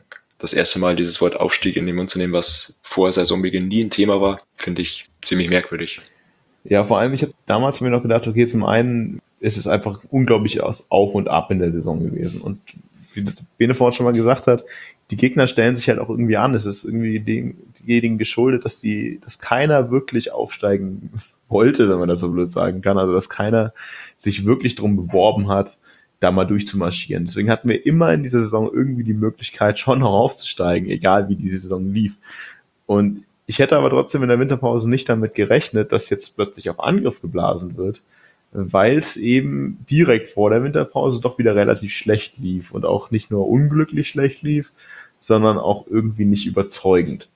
das erste Mal dieses Wort Aufstieg in den Mund zu nehmen, was vor Saisonbeginn nie ein Thema war, finde ich ziemlich merkwürdig. Ja, vor allem, ich habe damals mir noch gedacht, okay, zum einen ist es einfach unglaublich aus Auf und Ab in der Saison gewesen. Und wie Benefort schon mal gesagt hat, die Gegner stellen sich halt auch irgendwie an. Es ist irgendwie demjenigen geschuldet, dass die, dass keiner wirklich aufsteigen wollte, wenn man das so blöd sagen kann. Also dass keiner sich wirklich drum beworben hat, da mal durchzumarschieren. Deswegen hatten wir immer in dieser Saison irgendwie die Möglichkeit, schon noch aufzusteigen, egal wie diese Saison lief. Und ich hätte aber trotzdem in der Winterpause nicht damit gerechnet, dass jetzt plötzlich auf Angriff geblasen wird, weil es eben direkt vor der Winterpause doch wieder relativ schlecht lief und auch nicht nur unglücklich schlecht lief, sondern auch irgendwie nicht überzeugend.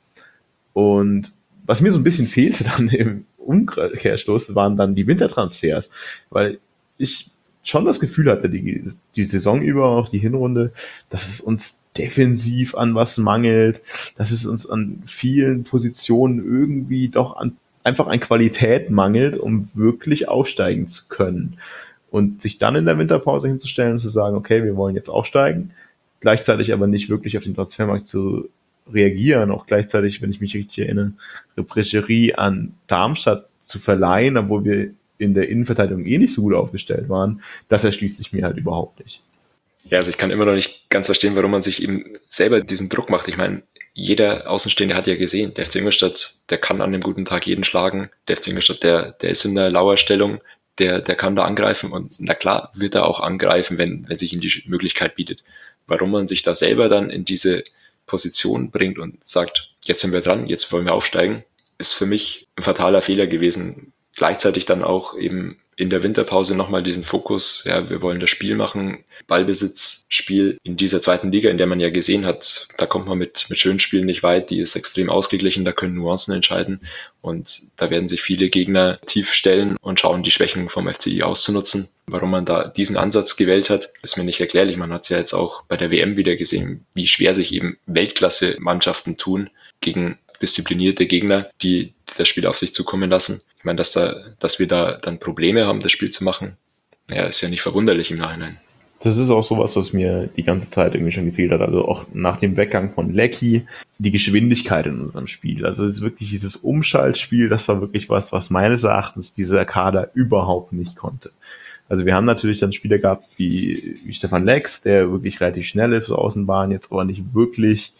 Und was mir so ein bisschen fehlte dann im Umkehrschluss, waren dann die Wintertransfers, weil ich schon das Gefühl hatte, die, die Saison über, auch die Hinrunde, dass es uns defensiv an was mangelt, dass es uns an vielen Positionen irgendwie doch an, einfach an Qualität mangelt, um wirklich aufsteigen zu können. Und sich dann in der Winterpause hinzustellen und zu sagen, okay, wir wollen jetzt aufsteigen, gleichzeitig aber nicht wirklich auf den Transfermarkt zu reagieren, auch gleichzeitig, wenn ich mich richtig erinnere, Reprecherie an Darmstadt zu verleihen, obwohl wir in der Innenverteidigung eh nicht so gut aufgestellt waren, das erschließt sich mir halt überhaupt nicht. Ja, also ich kann immer noch nicht ganz verstehen, warum man sich eben selber diesen Druck macht. Ich meine, jeder Außenstehende hat ja gesehen, der F C Ingolstadt, der kann an einem guten Tag jeden schlagen. Der F C Ingolstadt, der, der ist in einer Lauerstellung, der, der kann da angreifen und na klar wird er auch angreifen, wenn, wenn sich ihm die Möglichkeit bietet. Warum man sich da selber dann in diese Position bringt und sagt, jetzt sind wir dran, jetzt wollen wir aufsteigen, ist für mich ein fataler Fehler gewesen. Gleichzeitig dann auch eben in der Winterpause nochmal diesen Fokus, ja, wir wollen das Spiel machen, Ballbesitzspiel in dieser zweiten Liga, in der man ja gesehen hat, da kommt man mit, mit schönen Spielen nicht weit, die ist extrem ausgeglichen, da können Nuancen entscheiden und da werden sich viele Gegner tief stellen und schauen, die Schwächen vom F C I auszunutzen. Warum man da diesen Ansatz gewählt hat, ist mir nicht erklärlich. Man hat es ja jetzt auch bei der W M wieder gesehen, wie schwer sich eben Weltklasse-Mannschaften tun gegen disziplinierte Gegner, die das Spiel auf sich zukommen lassen. Ich meine, dass da, dass wir da dann Probleme haben, das Spiel zu machen, ja, ist ja nicht verwunderlich im Nachhinein. Das ist auch sowas, was mir die ganze Zeit irgendwie schon gefehlt hat. Also auch nach dem Weggang von Lecky, die Geschwindigkeit in unserem Spiel. Also es ist wirklich dieses Umschaltspiel, das war wirklich was, was meines Erachtens dieser Kader überhaupt nicht konnte. Also wir haben natürlich dann Spieler gehabt wie, wie Stefan Lex, der wirklich relativ schnell ist, so Außenbahn, jetzt aber nicht wirklich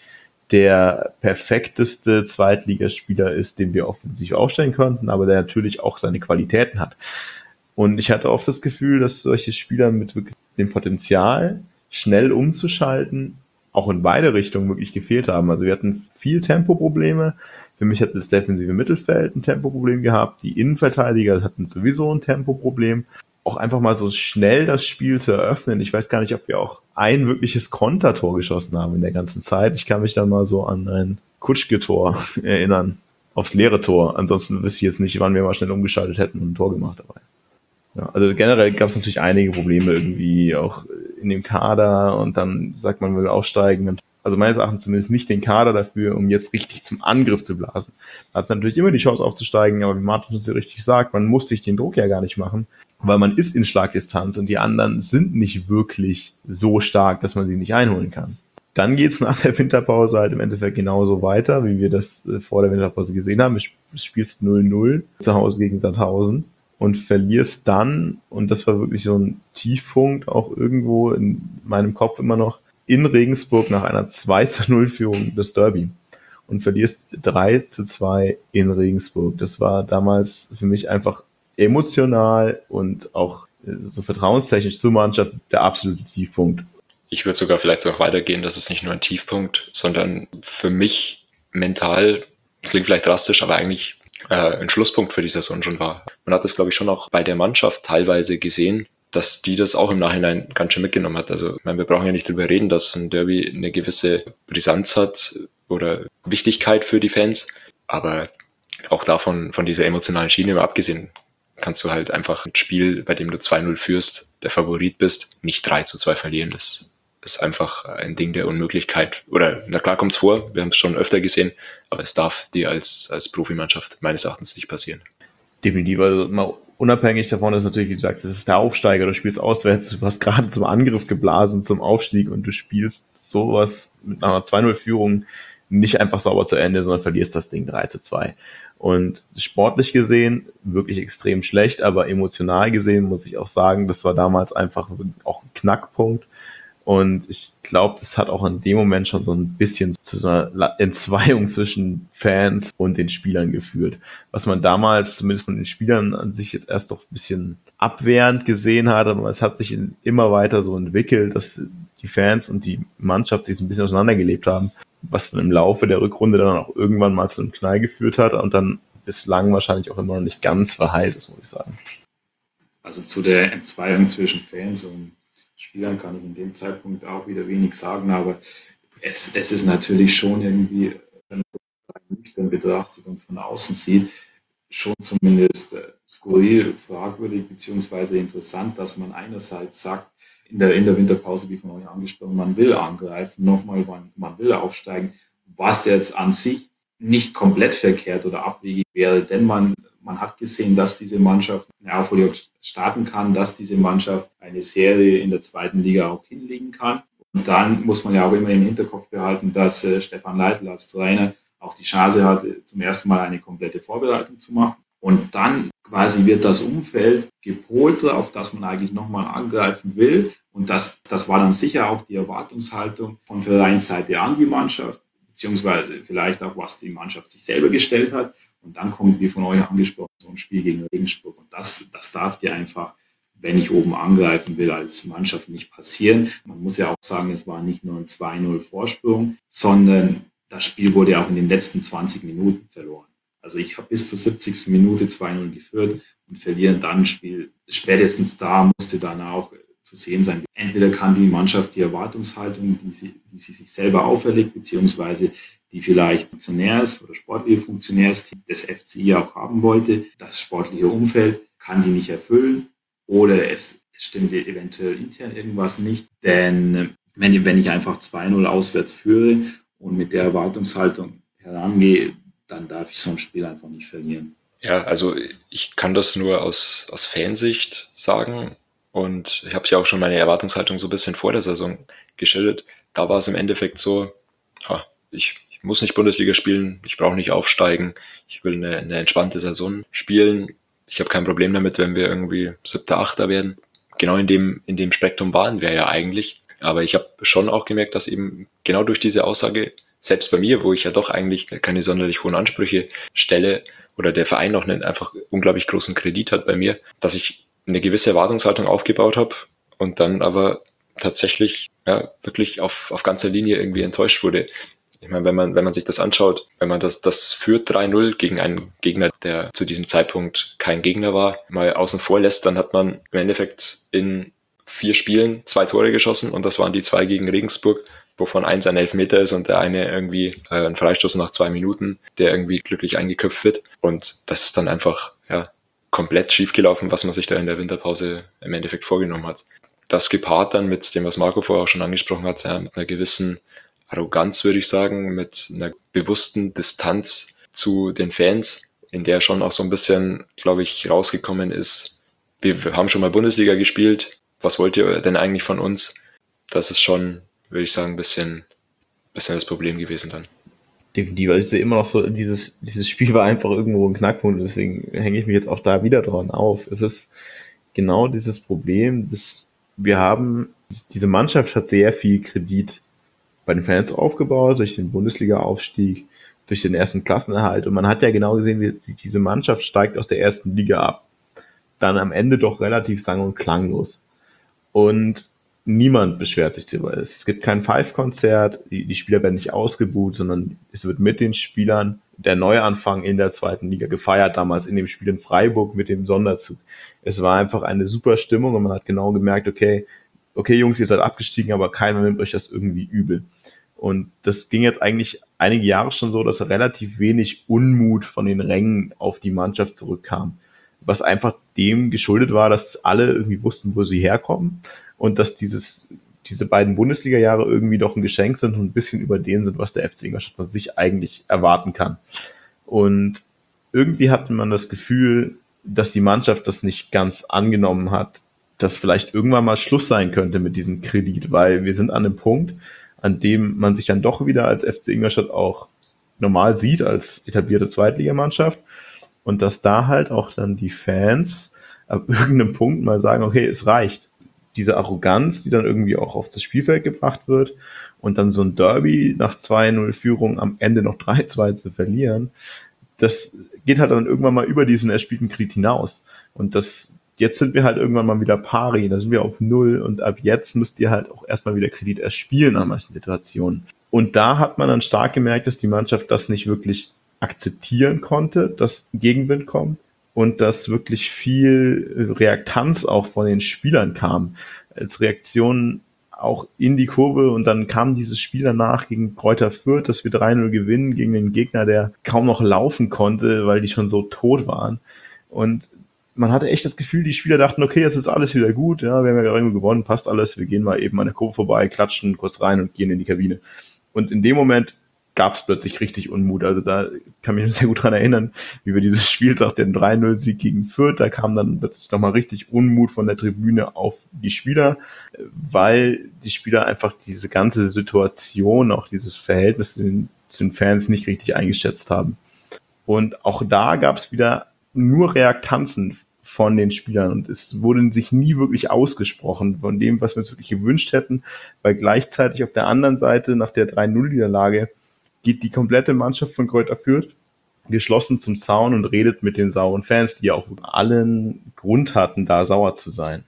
der perfekteste Zweitligaspieler ist, den wir offensiv aufstellen konnten, aber der natürlich auch seine Qualitäten hat. Und ich hatte oft das Gefühl, dass solche Spieler mit wirklich dem Potenzial, schnell umzuschalten, auch in beide Richtungen wirklich gefehlt haben. Also wir hatten viel Tempoprobleme. Für mich hat das defensive Mittelfeld ein Tempoproblem gehabt. Die Innenverteidiger hatten sowieso ein Tempoproblem. Auch einfach mal so schnell das Spiel zu eröffnen. Ich weiß gar nicht, ob wir auch ein wirkliches Kontertor geschossen haben in der ganzen Zeit. Ich kann mich dann mal so an ein Kutschke-Tor erinnern, aufs leere Tor. Ansonsten wüsste ich jetzt nicht, wann wir mal schnell umgeschaltet hätten und ein Tor gemacht dabei. Ja, also generell gab es natürlich einige Probleme irgendwie auch in dem Kader und dann sagt man, man will aufsteigen. Also meines Erachtens zumindest nicht den Kader dafür, um jetzt richtig zum Angriff zu blasen. Man hat natürlich immer die Chance aufzusteigen, aber wie Martin uns ja richtig sagt, man muss sich den Druck ja gar nicht machen, weil man ist in Schlagdistanz und die anderen sind nicht wirklich so stark, dass man sie nicht einholen kann. Dann geht's nach der Winterpause halt im Endeffekt genauso weiter, wie wir das vor der Winterpause gesehen haben. Du spielst null null zu Hause gegen Sandhausen und verlierst dann, und das war wirklich so ein Tiefpunkt, auch irgendwo in meinem Kopf immer noch, in Regensburg nach einer zwei zu null Führung das Derby und verlierst drei zu zwei in Regensburg. Das war damals für mich einfach emotional und auch so vertrauenstechnisch zur Mannschaft der absolute Tiefpunkt. Ich würde sogar vielleicht auch weitergehen, dass es nicht nur ein Tiefpunkt, sondern für mich mental, das klingt vielleicht drastisch, aber eigentlich äh, ein Schlusspunkt für die Saison schon war. Man hat das, glaube ich, schon auch bei der Mannschaft teilweise gesehen, dass die das auch im Nachhinein ganz schön mitgenommen hat. Also ich meine, wir brauchen ja nicht drüber reden, dass ein Derby eine gewisse Brisanz hat oder Wichtigkeit für die Fans, aber auch davon, von dieser emotionalen Schiene mal abgesehen, kannst du halt einfach ein Spiel, bei dem du zwei null führst, der Favorit bist, nicht drei zu zwei verlieren. Das ist einfach ein Ding der Unmöglichkeit. Oder, na klar kommt's vor, wir haben es schon öfter gesehen, aber es darf dir als, als Profimannschaft meines Erachtens nicht passieren. Definitiv, also mal unabhängig davon ist natürlich, wie gesagt, das ist der Aufsteiger, du spielst auswärts, du hast gerade zum Angriff geblasen, zum Aufstieg und du spielst sowas mit einer zwei null Führung nicht einfach sauber zu Ende, sondern verlierst das Ding drei zu zwei. Und sportlich gesehen wirklich extrem schlecht, aber emotional gesehen muss ich auch sagen, das war damals einfach auch ein Knackpunkt. Und ich glaube, es hat auch in dem Moment schon so ein bisschen zu so einer Entzweiung zwischen Fans und den Spielern geführt. Was man damals zumindest von den Spielern an sich jetzt erst doch ein bisschen abwehrend gesehen hat, aber es hat sich immer weiter so entwickelt, dass die Fans und die Mannschaft sich so ein bisschen auseinandergelebt haben, was dann im Laufe der Rückrunde dann auch irgendwann mal zu einem Knall geführt hat und dann bislang wahrscheinlich auch immer noch nicht ganz verheilt ist, muss ich sagen. Also zu der Entzweiung zwischen Fans und Spielern kann ich in dem Zeitpunkt auch wieder wenig sagen, aber es, es ist natürlich schon irgendwie, wenn man nüchtern betrachtet und von außen sieht, schon zumindest äh, skurril, fragwürdig beziehungsweise interessant, dass man einerseits sagt, in der, in der Winterpause, wie von euch angesprochen, man will angreifen, nochmal, man, man will aufsteigen, was jetzt an sich nicht komplett verkehrt oder abwegig wäre, denn man Man hat gesehen, dass diese Mannschaft eine Aufholjagd starten kann, dass diese Mannschaft eine Serie in der zweiten Liga auch hinlegen kann. Und dann muss man ja auch immer im Hinterkopf behalten, dass äh, Stefan Leitl als Trainer auch die Chance hatte, zum ersten Mal eine komplette Vorbereitung zu machen. Und dann quasi wird das Umfeld gepolter, auf das man eigentlich nochmal angreifen will. Und das, das war dann sicher auch die Erwartungshaltung von Vereinsseite an die Mannschaft, beziehungsweise vielleicht auch, was die Mannschaft sich selber gestellt hat. Und dann kommt, wie von euch angesprochen, so ein Spiel gegen Regensburg. Und das, das darf dir einfach, wenn ich oben angreifen will, als Mannschaft nicht passieren. Man muss ja auch sagen, es war nicht nur ein zwei null Vorsprung, sondern das Spiel wurde auch in den letzten zwanzig Minuten verloren. Also ich habe bis zur siebzigsten Minute zwei null geführt und verlieren dann ein Spiel. Spätestens da musste dann auch zu sehen sein. Entweder kann die Mannschaft die Erwartungshaltung, die sie, die sie sich selber auferlegt, beziehungsweise die vielleicht Funktionärs- oder sportliche Funktionärsteam des F C I auch haben wollte, das sportliche Umfeld kann die nicht erfüllen oder es, es stimmt eventuell intern irgendwas nicht, denn wenn, wenn ich einfach zwei null auswärts führe und mit der Erwartungshaltung herangehe, dann darf ich so ein Spiel einfach nicht verlieren. Ja, also ich kann das nur aus, aus Fansicht sagen und ich habe ja auch schon meine Erwartungshaltung so ein bisschen vor der Saison geschildert. Da war es im Endeffekt so, ja, ich Ich muss nicht Bundesliga spielen, ich brauche nicht aufsteigen, ich will eine, eine entspannte Saison spielen. Ich habe kein Problem damit, wenn wir irgendwie siebter, achter werden. Genau in dem, in dem Spektrum waren wir ja eigentlich. Aber ich habe schon auch gemerkt, dass eben genau durch diese Aussage, selbst bei mir, wo ich ja doch eigentlich keine sonderlich hohen Ansprüche stelle oder der Verein auch einen einfach unglaublich großen Kredit hat bei mir, dass ich eine gewisse Erwartungshaltung aufgebaut habe und dann aber tatsächlich ja, wirklich auf, auf ganzer Linie irgendwie enttäuscht wurde. Ich meine, wenn man, wenn man sich das anschaut, wenn man das, das führt drei null gegen einen Gegner, der zu diesem Zeitpunkt kein Gegner war, mal außen vor lässt, dann hat man im Endeffekt in vier Spielen zwei Tore geschossen und das waren die zwei gegen Regensburg, wovon eins ein Elfmeter ist und der eine irgendwie äh, ein Freistoß nach zwei Minuten, der irgendwie glücklich eingeköpft wird. Und das ist dann einfach ja komplett schiefgelaufen, was man sich da in der Winterpause im Endeffekt vorgenommen hat. Das gepaart dann mit dem, was Marco vorher auch schon angesprochen hat, ja, mit einer gewissen Arroganz, würde ich sagen, mit einer bewussten Distanz zu den Fans, in der schon auch so ein bisschen, glaube ich, rausgekommen ist, wir haben schon mal Bundesliga gespielt, was wollt ihr denn eigentlich von uns? Das ist schon, würde ich sagen, ein bisschen, bisschen das Problem gewesen dann. Definitiv, also ich sehe immer noch so, dieses, dieses Spiel war einfach irgendwo ein Knackpunkt, deswegen hänge ich mich jetzt auch da wieder dran auf. Es ist genau dieses Problem, dass wir haben, diese Mannschaft hat sehr viel Kredit bei den Fans aufgebaut, durch den Bundesliga-Aufstieg, durch den ersten Klassenerhalt. Und man hat ja genau gesehen, wie diese Mannschaft steigt aus der ersten Liga ab. Dann am Ende doch relativ sang- und klanglos. Und niemand beschwert sich darüber. Es gibt kein Five-Konzert, die, die Spieler werden nicht ausgebuht, sondern es wird mit den Spielern der Neuanfang in der zweiten Liga gefeiert, damals in dem Spiel in Freiburg mit dem Sonderzug. Es war einfach eine super Stimmung und man hat genau gemerkt, okay, okay Jungs, ihr seid abgestiegen, aber keiner nimmt euch das irgendwie übel. Und das ging jetzt eigentlich einige Jahre schon so, dass relativ wenig Unmut von den Rängen auf die Mannschaft zurückkam. Was einfach dem geschuldet war, dass alle irgendwie wussten, wo sie herkommen und dass dieses, diese beiden Bundesliga-Jahre irgendwie doch ein Geschenk sind und ein bisschen über den sind, was der F C Ingolstadt von sich eigentlich erwarten kann. Und irgendwie hatte man das Gefühl, dass die Mannschaft das nicht ganz angenommen hat, dass vielleicht irgendwann mal Schluss sein könnte mit diesem Kredit, weil wir sind an einem Punkt, an dem man sich dann doch wieder als F C Ingolstadt auch normal sieht, als etablierte Zweitligamannschaft. Und dass da halt auch dann die Fans ab irgendeinem Punkt mal sagen, okay, es reicht. Diese Arroganz, die dann irgendwie auch auf das Spielfeld gebracht wird und dann so ein Derby nach zwei null Führung am Ende noch drei zwei zu verlieren, das geht halt dann irgendwann mal über diesen erspielten Krieg hinaus. Und das, jetzt sind wir halt irgendwann mal wieder pari, da sind wir auf Null und ab jetzt müsst ihr halt auch erstmal wieder Kredit erspielen an manchen Situationen. Und da hat man dann stark gemerkt, dass die Mannschaft das nicht wirklich akzeptieren konnte, dass Gegenwind kommt und dass wirklich viel Reaktanz auch von den Spielern kam. Als Reaktion auch in die Kurve und dann kam dieses Spiel danach gegen Greuther Fürth, dass wir drei null gewinnen gegen einen Gegner, der kaum noch laufen konnte, weil die schon so tot waren. Und man hatte echt das Gefühl, die Spieler dachten, okay, jetzt ist alles wieder gut, ja, wir haben ja gerade gewonnen, passt alles, wir gehen mal eben an der Kurve vorbei, klatschen kurz rein und gehen in die Kabine. Und in dem Moment gab es plötzlich richtig Unmut. Also da kann ich mich sehr gut dran erinnern, wie wir dieses Spieltag, den drei null Sieg gegen Fürth, da kam dann plötzlich nochmal richtig Unmut von der Tribüne auf die Spieler, weil die Spieler einfach diese ganze Situation, auch dieses Verhältnis zu den, zu den Fans nicht richtig eingeschätzt haben. Und auch da gab es wieder nur Reaktanzen von den Spielern und es wurde sich nie wirklich ausgesprochen von dem, was wir uns wirklich gewünscht hätten, weil gleichzeitig auf der anderen Seite nach der drei null Niederlage geht die komplette Mannschaft von Greuther Fürth geschlossen zum Zaun und redet mit den sauren Fans, die ja auch allen Grund hatten, da sauer zu sein.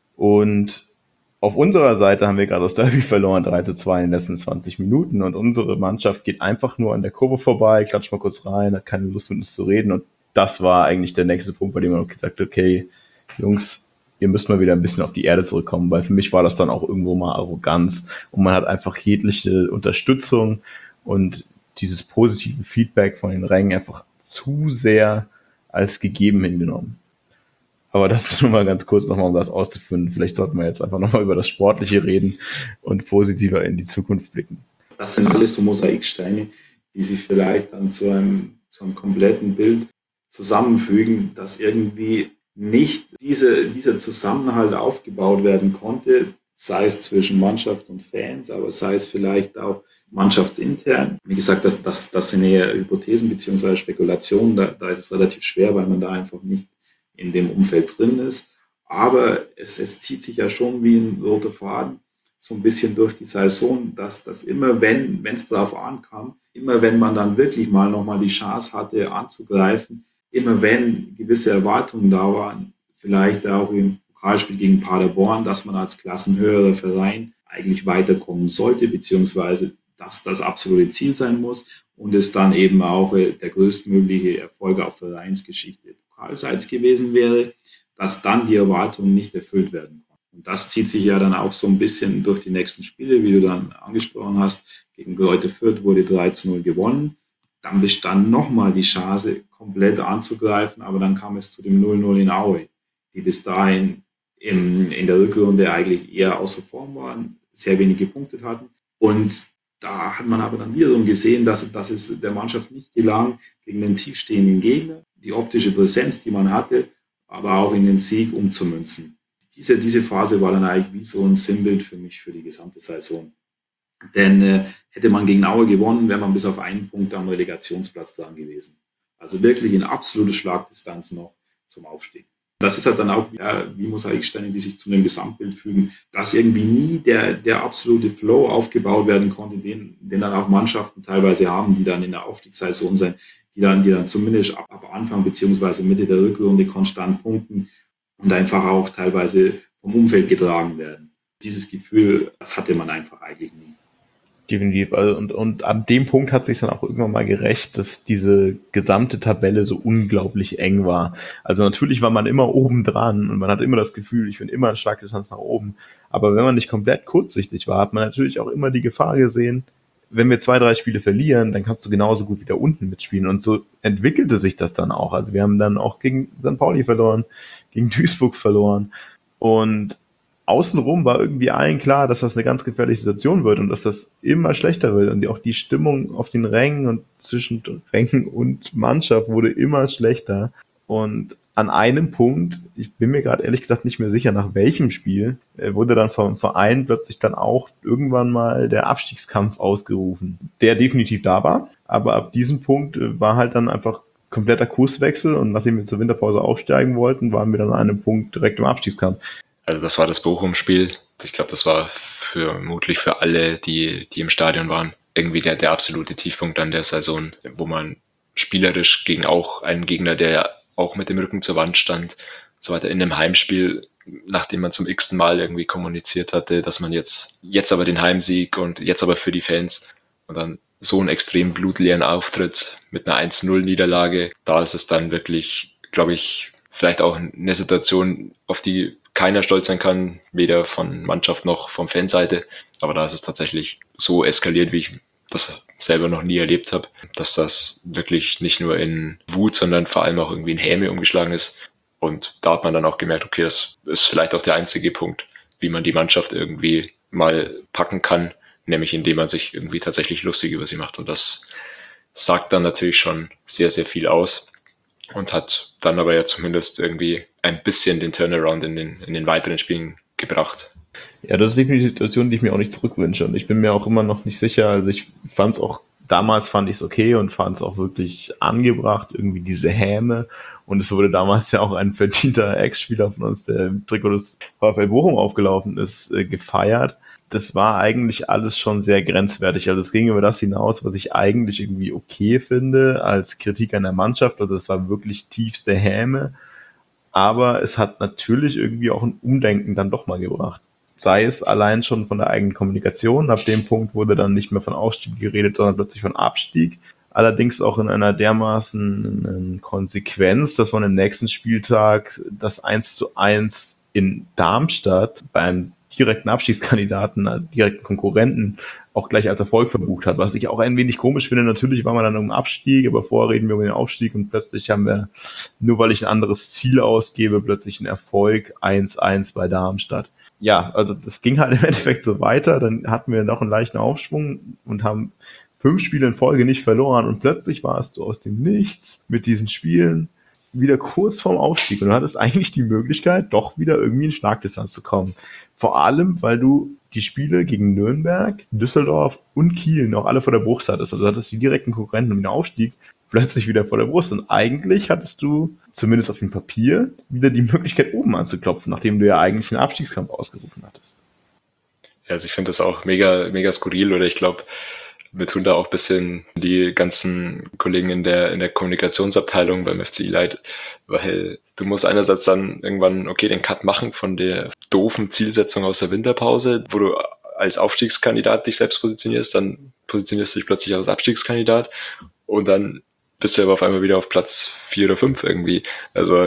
Und auf unserer Seite haben wir gerade das Derby verloren, drei zu zwei in den letzten zwanzig Minuten und unsere Mannschaft geht einfach nur an der Kurve vorbei, klatscht mal kurz rein, hat keine Lust mit uns zu reden und das war eigentlich der nächste Punkt, bei dem man auch gesagt hat, okay, Jungs, ihr müsst mal wieder ein bisschen auf die Erde zurückkommen, weil für mich war das dann auch irgendwo mal Arroganz und man hat einfach jegliche Unterstützung und dieses positive Feedback von den Rängen einfach zu sehr als gegeben hingenommen. Aber das ist nur mal ganz kurz nochmal, um das auszuführen. Vielleicht sollten wir jetzt einfach nochmal über das Sportliche reden und positiver in die Zukunft blicken. Das sind alles so Mosaiksteine, die sich vielleicht dann zu einem, zu einem kompletten Bild zusammenfügen, dass irgendwie nicht diese, dieser Zusammenhalt aufgebaut werden konnte, sei es zwischen Mannschaft und Fans, aber sei es vielleicht auch mannschaftsintern. Wie gesagt, das, das, das sind eher Hypothesen bzw. Spekulationen, da, da ist es relativ schwer, weil man da einfach nicht in dem Umfeld drin ist. Aber es, es zieht sich ja schon wie ein roter Faden so ein bisschen durch die Saison, dass das immer, wenn wenn es darauf ankam, immer wenn man dann wirklich mal nochmal die Chance hatte anzugreifen, immer wenn gewisse Erwartungen da waren, vielleicht auch im Pokalspiel gegen Paderborn, dass man als klassenhöherer Verein eigentlich weiterkommen sollte, beziehungsweise dass das absolute Ziel sein muss und es dann eben auch der größtmögliche Erfolg auf Vereinsgeschichte pokalseits gewesen wäre, dass dann die Erwartungen nicht erfüllt werden konnten. Und das zieht sich ja dann auch so ein bisschen durch die nächsten Spiele, wie du dann angesprochen hast. Gegen Greuther Fürth wurde drei zu null gewonnen. Dann bestand nochmal die Chance, komplett anzugreifen, aber dann kam es zu dem null null in Aue, die bis dahin in, in der Rückrunde eigentlich eher außer Form waren, sehr wenig gepunktet hatten. Und da hat man aber dann wiederum gesehen, dass, dass es der Mannschaft nicht gelang, gegen den tiefstehenden Gegner die optische Präsenz, die man hatte, aber auch in den Sieg umzumünzen. Diese, diese Phase war dann eigentlich wie so ein Sinnbild für mich für die gesamte Saison. Denn äh, hätte man gegen Aue gewonnen, wäre man bis auf einen Punkt am Relegationsplatz dran gewesen. Also wirklich in absolute Schlagdistanz noch zum Aufstieg. Das ist halt dann auch ja, wie Mosaiksteine, die sich zu einem Gesamtbild fügen, dass irgendwie nie der, der absolute Flow aufgebaut werden konnte, den, den dann auch Mannschaften teilweise haben, die dann in der Aufstiegssaison sind, die dann, die dann zumindest ab, ab Anfang beziehungsweise Mitte der Rückrunde konstant punkten und einfach auch teilweise vom Umfeld getragen werden. Dieses Gefühl, das hatte man einfach eigentlich nie. Definitiv. Also und, und an dem Punkt hat sich dann auch irgendwann mal gerecht, dass diese gesamte Tabelle so unglaublich eng war. Also natürlich war man immer oben dran und man hat immer das Gefühl, ich bin immer ein starkes Distanz nach oben. Aber wenn man nicht komplett kurzsichtig war, hat man natürlich auch immer die Gefahr gesehen, wenn wir zwei, drei Spiele verlieren, dann kannst du genauso gut wieder unten mitspielen. Und so entwickelte sich das dann auch. Also wir haben dann auch gegen Sankt Pauli verloren, gegen Duisburg verloren. Und außenrum war irgendwie allen klar, dass das eine ganz gefährliche Situation wird und dass das immer schlechter wird. Und auch die Stimmung auf den Rängen und zwischen Rängen und Mannschaft wurde immer schlechter. Und an einem Punkt, ich bin mir gerade ehrlich gesagt nicht mehr sicher, nach welchem Spiel, äh, wurde dann vom Verein plötzlich dann auch irgendwann mal der Abstiegskampf ausgerufen, der definitiv da war, aber ab diesem Punkt äh, war halt dann einfach kompletter Kurswechsel und nachdem wir zur Winterpause aufsteigen wollten, waren wir dann an einem Punkt direkt im Abstiegskampf. Also das war das Bochum-Spiel. Ich glaube, das war für, vermutlich für alle, die, die im Stadion waren, irgendwie der, der absolute Tiefpunkt an der Saison, wo man spielerisch gegen auch einen Gegner, der auch mit dem Rücken zur Wand stand, und so weiter, in einem Heimspiel, nachdem man zum x-ten Mal irgendwie kommuniziert hatte, dass man jetzt, jetzt aber den Heimsieg und jetzt aber für die Fans und dann so einen extrem blutleeren Auftritt mit einer eins null Niederlage, da ist es dann wirklich, glaube ich, vielleicht auch eine Situation, auf die keiner stolz sein kann, weder von Mannschaft noch von Fanseite, aber da ist es tatsächlich so eskaliert, wie ich das selber noch nie erlebt habe, dass das wirklich nicht nur in Wut, sondern vor allem auch irgendwie in Häme umgeschlagen ist. Und da hat man dann auch gemerkt, okay, das ist vielleicht auch der einzige Punkt, wie man die Mannschaft irgendwie mal packen kann, nämlich indem man sich irgendwie tatsächlich lustig über sie macht. Und das sagt dann natürlich schon sehr, sehr viel aus und hat dann aber ja zumindest irgendwie ein bisschen den Turnaround in den, in den weiteren Spielen gebracht. Ja, das ist definitiv eine Situation, die ich mir auch nicht zurückwünsche. Und ich bin mir auch immer noch nicht sicher. Also ich fand es auch, damals fand ich es okay und fand es auch wirklich angebracht, irgendwie diese Häme. Und es wurde damals ja auch ein verdienter Ex-Spieler von uns, der im Trikot des VfL Bochum aufgelaufen ist, äh, gefeiert. Das war eigentlich alles schon sehr grenzwertig. Also es ging über das hinaus, was ich eigentlich irgendwie okay finde, als Kritik an der Mannschaft. Also es war wirklich tiefste Häme. Aber es hat natürlich irgendwie auch ein Umdenken dann doch mal gebracht. Sei es allein schon von der eigenen Kommunikation. Ab dem Punkt wurde dann nicht mehr von Aufstieg geredet, sondern plötzlich von Abstieg. Allerdings auch in einer dermaßen Konsequenz, dass man im nächsten Spieltag das eins zu eins in Darmstadt beim direkten Abstiegskandidaten, direkten Konkurrenten auch gleich als Erfolg verbucht hat, was ich auch ein wenig komisch finde. Natürlich war man dann um Abstieg, aber vorher reden wir über den Aufstieg und plötzlich haben wir, nur weil ich ein anderes Ziel ausgebe, plötzlich einen Erfolg eins eins bei Darmstadt. Ja, also das ging halt im Endeffekt so weiter, dann hatten wir noch einen leichten Aufschwung und haben fünf Spiele in Folge nicht verloren und plötzlich warst du aus dem Nichts mit diesen Spielen wieder kurz vorm Aufstieg und du hattest eigentlich die Möglichkeit, doch wieder irgendwie in Schlagdistanz zu kommen. Vor allem, weil du die Spiele gegen Nürnberg, Düsseldorf und Kiel noch alle vor der Brust hattest. Also hattest die direkten Konkurrenten um den Aufstieg plötzlich wieder vor der Brust. Und eigentlich hattest du, zumindest auf dem Papier, wieder die Möglichkeit, oben anzuklopfen, nachdem du ja eigentlich einen Abstiegskampf ausgerufen hattest. Ja, also ich finde das auch mega, mega skurril, oder ich glaube, mir tun da auch ein bisschen die ganzen Kollegen in der, in der Kommunikationsabteilung beim F C I leid, weil du musst einerseits dann irgendwann, okay, den Cut machen von der doofen Zielsetzung aus der Winterpause, wo du als Aufstiegskandidat dich selbst positionierst, dann positionierst du dich plötzlich als Abstiegskandidat und dann bist du aber auf einmal wieder auf Platz vier oder fünf irgendwie. Also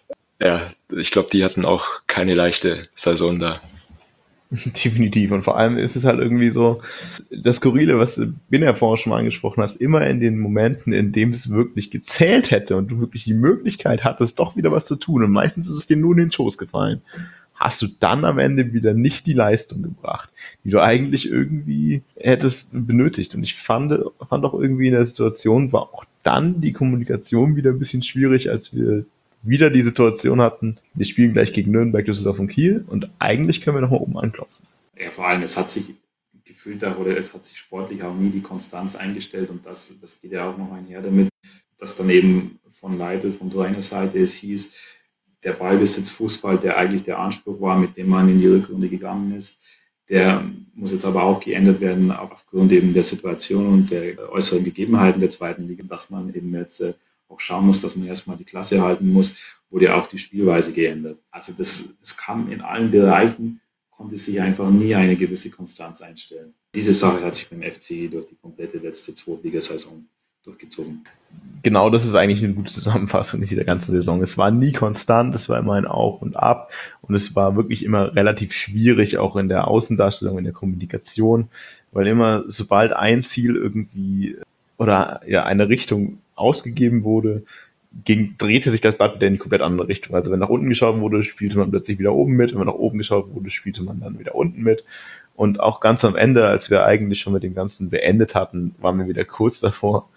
ja, ich glaube, die hatten auch keine leichte Saison da. Definitiv. Und vor allem ist es halt irgendwie so, das Skurrile, was du in der Forschung schon mal angesprochen hast, immer in den Momenten, in dem es wirklich gezählt hätte und du wirklich die Möglichkeit hattest, doch wieder was zu tun. Und meistens ist es dir nur in den Schoß gefallen. Hast du dann am Ende wieder nicht die Leistung gebracht, die du eigentlich irgendwie hättest benötigt. Und ich fand, fand auch irgendwie in der Situation war auch dann die Kommunikation wieder ein bisschen schwierig, als wir wieder die Situation hatten, wir spielen gleich gegen Nürnberg, Düsseldorf und Kiel und eigentlich können wir noch mal oben anklopfen. Ja, vor allem, es hat sich gefühlt auch, oder es hat sich sportlich auch nie die Konstanz eingestellt und das, das geht ja auch noch einher damit, dass dann eben von Leitl, von seiner Seite es hieß, der Ballbesitzfußball, der eigentlich der Anspruch war, mit dem man in die Rückrunde gegangen ist, der muss jetzt aber auch geändert werden aufgrund eben der Situation und der äußeren Gegebenheiten der zweiten Liga, dass man eben jetzt auch schauen muss, dass man erstmal die Klasse halten muss, wurde ja auch die Spielweise geändert. Also das, das kam in allen Bereichen, konnte sich einfach nie eine gewisse Konstanz einstellen. Diese Sache hat sich beim F C durch die komplette letzte Zweitligasaison durchgezogen. Genau, das ist eigentlich eine gute Zusammenfassung dieser ganzen Saison. Es war nie konstant, es war immer ein Auf und Ab und es war wirklich immer relativ schwierig, auch in der Außendarstellung, in der Kommunikation, weil immer, sobald ein Ziel irgendwie oder ja eine Richtung ausgegeben wurde, ging, drehte sich das Blatt wieder in die komplett andere Richtung. Also wenn nach unten geschaut wurde, spielte man plötzlich wieder oben mit, wenn man nach oben geschaut wurde, spielte man dann wieder unten mit. Und auch ganz am Ende, als wir eigentlich schon mit dem Ganzen beendet hatten, waren wir wieder kurz davor,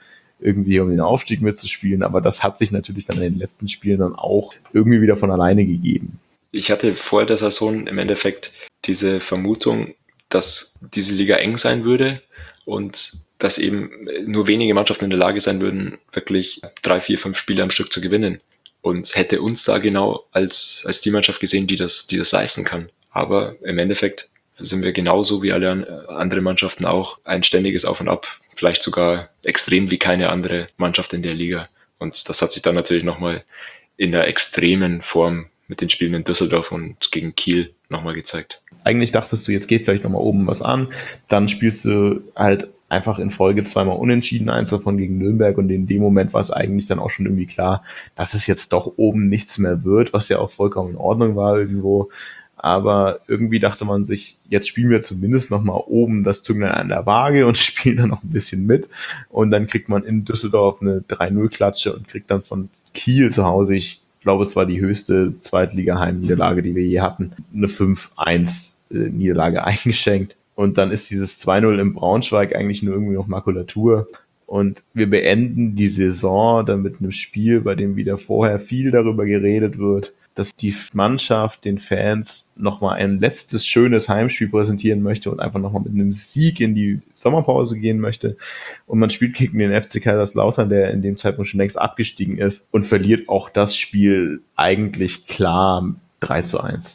irgendwie um den Aufstieg mitzuspielen, aber das hat sich natürlich dann in den letzten Spielen dann auch irgendwie wieder von alleine gegeben. Ich hatte vor der Saison im Endeffekt diese Vermutung, dass diese Liga eng sein würde und dass eben nur wenige Mannschaften in der Lage sein würden, wirklich drei, vier, fünf Spiele am Stück zu gewinnen. Und hätte uns da genau als, als die Mannschaft gesehen, die das, die das leisten kann. Aber im Endeffekt sind wir genauso wie alle anderen Mannschaften auch ein ständiges Auf und Ab. Vielleicht sogar extrem wie keine andere Mannschaft in der Liga. Und das hat sich dann natürlich nochmal in der extremen Form mit den Spielen in Düsseldorf und gegen Kiel nochmal gezeigt. Eigentlich dachtest du, jetzt geht vielleicht nochmal oben was an, dann spielst du halt einfach in Folge zweimal unentschieden, eins davon gegen Nürnberg, und in dem Moment war es eigentlich dann auch schon irgendwie klar, dass es jetzt doch oben nichts mehr wird, was ja auch vollkommen in Ordnung war irgendwo. Aber irgendwie dachte man sich, jetzt spielen wir zumindest nochmal oben das Zünglein an der Waage und spielen dann noch ein bisschen mit. Und dann kriegt man in Düsseldorf eine drei null Klatsche und kriegt dann von Kiel zu Hause, ich glaube, es war die höchste Zweitliga-Heimniederlage, die wir je hatten, eine fünf eins Niederlage eingeschenkt. Und dann ist dieses zwei null in Braunschweig eigentlich nur irgendwie noch Makulatur. Und wir beenden die Saison dann mit einem Spiel, bei dem wieder vorher viel darüber geredet wird, dass die Mannschaft den Fans nochmal ein letztes schönes Heimspiel präsentieren möchte und einfach nochmal mit einem Sieg in die Sommerpause gehen möchte. Und man spielt gegen den F C Kaiserslautern, der in dem Zeitpunkt schon längst abgestiegen ist, und verliert auch das Spiel eigentlich klar drei zu eins.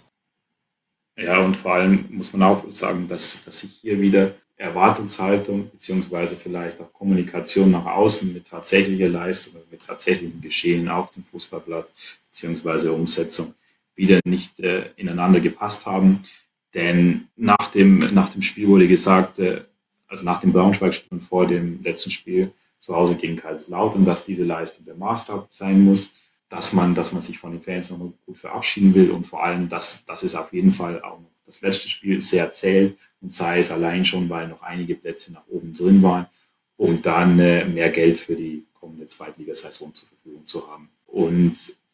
Ja, und vor allem muss man auch sagen, dass, dass sich hier wieder Erwartungshaltung beziehungsweise vielleicht auch Kommunikation nach außen mit tatsächlicher Leistung, mit tatsächlichem Geschehen auf dem Fußballplatz beziehungsweise Umsetzung wieder nicht äh, ineinander gepasst haben. Denn nach dem, nach dem Spiel wurde gesagt, äh, also nach dem Braunschweig-Spiel und vor dem letzten Spiel zu Hause gegen Kaiserslautern, dass diese Leistung der Maßstab sein muss, dass man, dass man sich von den Fans noch gut verabschieden will und vor allem, dass, dass es auf jeden Fall auch noch das letzte Spiel sehr zählt und sei es allein schon, weil noch einige Plätze nach oben drin waren, um dann äh, mehr Geld für die kommende Zweitligasaison zur Verfügung zu haben. Und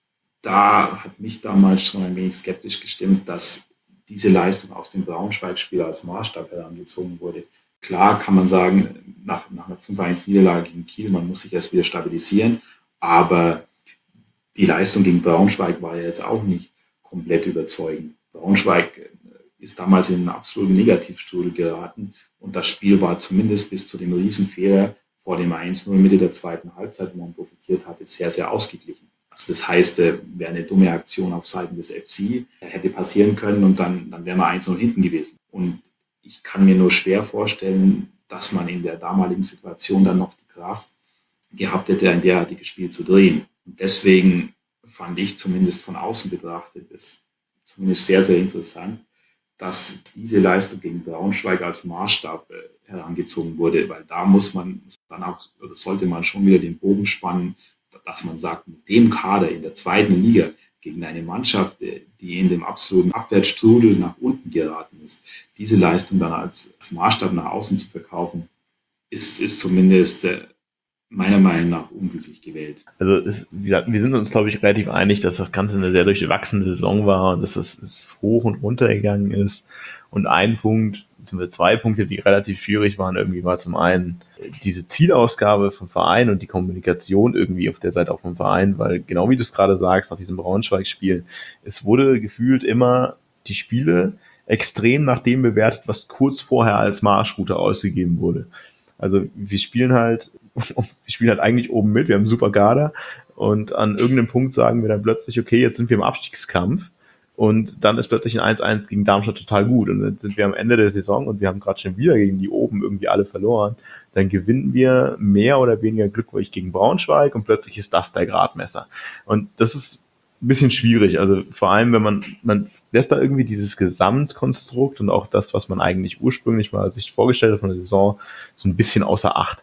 da hat mich damals schon ein wenig skeptisch gestimmt, dass diese Leistung aus dem Braunschweig-Spiel als Maßstab herangezogen wurde. Klar kann man sagen, nach, nach einer fünf eins Niederlage gegen Kiel, man muss sich erst wieder stabilisieren, aber die Leistung gegen Braunschweig war ja jetzt auch nicht komplett überzeugend. Braunschweig ist damals in einen absoluten Negativstrudel geraten und das Spiel war zumindest bis zu dem Riesenfehler vor dem eins null Mitte der zweiten Halbzeit, wo man profitiert hatte, sehr, sehr ausgeglichen. Also das heißt, wäre eine dumme Aktion auf Seiten des F C, hätte passieren können und dann, dann wären wir eins null hinten gewesen. Und ich kann mir nur schwer vorstellen, dass man in der damaligen Situation dann noch die Kraft gehabt hätte, ein derartiges Spiel zu drehen. Und deswegen fand ich zumindest von außen betrachtet es zumindest sehr, sehr interessant, dass diese Leistung gegen Braunschweig als Maßstab äh, herangezogen wurde, weil da muss man dann auch, oder sollte man schon wieder den Bogen spannen, dass man sagt, mit dem Kader in der zweiten Liga gegen eine Mannschaft, die in dem absoluten Abwärtsstrudel nach unten geraten ist, diese Leistung dann als, als Maßstab nach außen zu verkaufen, ist, ist zumindest äh, meiner Meinung nach unglücklich gewählt. Also es, wir sind uns, glaube ich, relativ einig, dass das Ganze eine sehr durchwachsene Saison war und dass es hoch und runter gegangen ist. Und ein Punkt, beziehungsweise zwei Punkte, die relativ schwierig waren, irgendwie war zum einen diese Zielausgabe vom Verein und die Kommunikation irgendwie auf der Seite auch vom Verein, weil genau wie du es gerade sagst, nach diesem Braunschweig-Spiel, es wurde gefühlt immer die Spiele extrem nach dem bewertet, was kurz vorher als Marschroute ausgegeben wurde. Also wir spielen halt, wir spielen halt eigentlich oben mit, wir haben einen super Kader und an irgendeinem Punkt sagen wir dann plötzlich, okay, jetzt sind wir im Abstiegskampf und dann ist plötzlich ein eins eins gegen Darmstadt total gut und dann sind wir am Ende der Saison und wir haben gerade schon wieder gegen die oben irgendwie alle verloren, dann gewinnen wir mehr oder weniger glücklich gegen Braunschweig und plötzlich ist das der Gradmesser. Und das ist ein bisschen schwierig, also vor allem, wenn man, man lässt da irgendwie dieses Gesamtkonstrukt und auch das, was man eigentlich ursprünglich mal sich vorgestellt hat von der Saison, so ein bisschen außer Acht.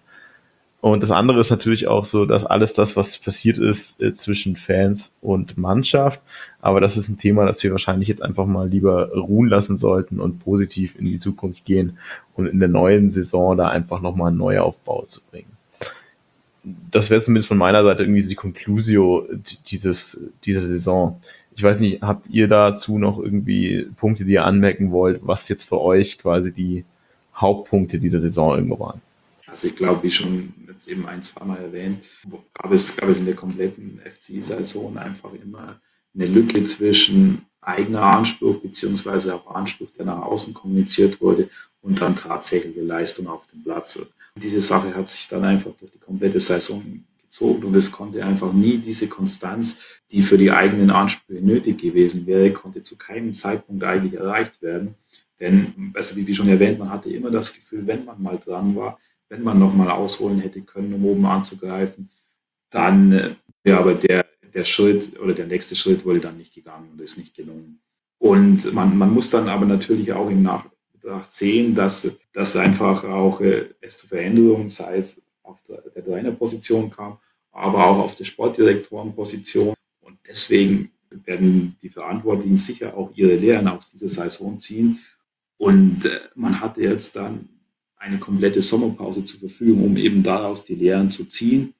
Und das andere ist natürlich auch so, dass alles das, was passiert ist äh, zwischen Fans und Mannschaft, aber das ist ein Thema, das wir wahrscheinlich jetzt einfach mal lieber ruhen lassen sollten und positiv in die Zukunft gehen und in der neuen Saison da einfach nochmal einen Neuaufbau zu bringen. Das wäre zumindest von meiner Seite irgendwie die Conclusio dieses, dieser Saison. Ich weiß nicht, habt ihr dazu noch irgendwie Punkte, die ihr anmerken wollt, was jetzt für euch quasi die Hauptpunkte dieser Saison irgendwo waren? Also ich glaube, wie schon jetzt eben ein, zweimal erwähnt, gab es, gab es in der kompletten F C-Saison einfach immer eine Lücke zwischen eigener Anspruch beziehungsweise auch Anspruch, der nach außen kommuniziert wurde, und dann tatsächliche Leistung auf dem Platz. Und diese Sache hat sich dann einfach durch die komplette Saison gezogen und es konnte einfach nie diese Konstanz, die für die eigenen Ansprüche nötig gewesen wäre, konnte zu keinem Zeitpunkt eigentlich erreicht werden. Denn, also wie schon erwähnt, man hatte immer das Gefühl, wenn man mal dran war, wenn man nochmal ausholen hätte können, um oben anzugreifen, dann äh, ja, aber der, der Schritt oder der nächste Schritt wurde dann nicht gegangen und ist nicht gelungen. Und man, man muss dann aber natürlich auch im Nachbetracht sehen, dass, dass einfach auch äh, es zu Veränderungen, sei es auf der, der Trainerposition kam, aber auch auf der Sportdirektorenposition. Und deswegen werden die Verantwortlichen sicher auch ihre Lehren aus dieser Saison ziehen. Und äh, man hatte jetzt dann eine komplette Sommerpause zur Verfügung, um eben daraus die Lehren zu ziehen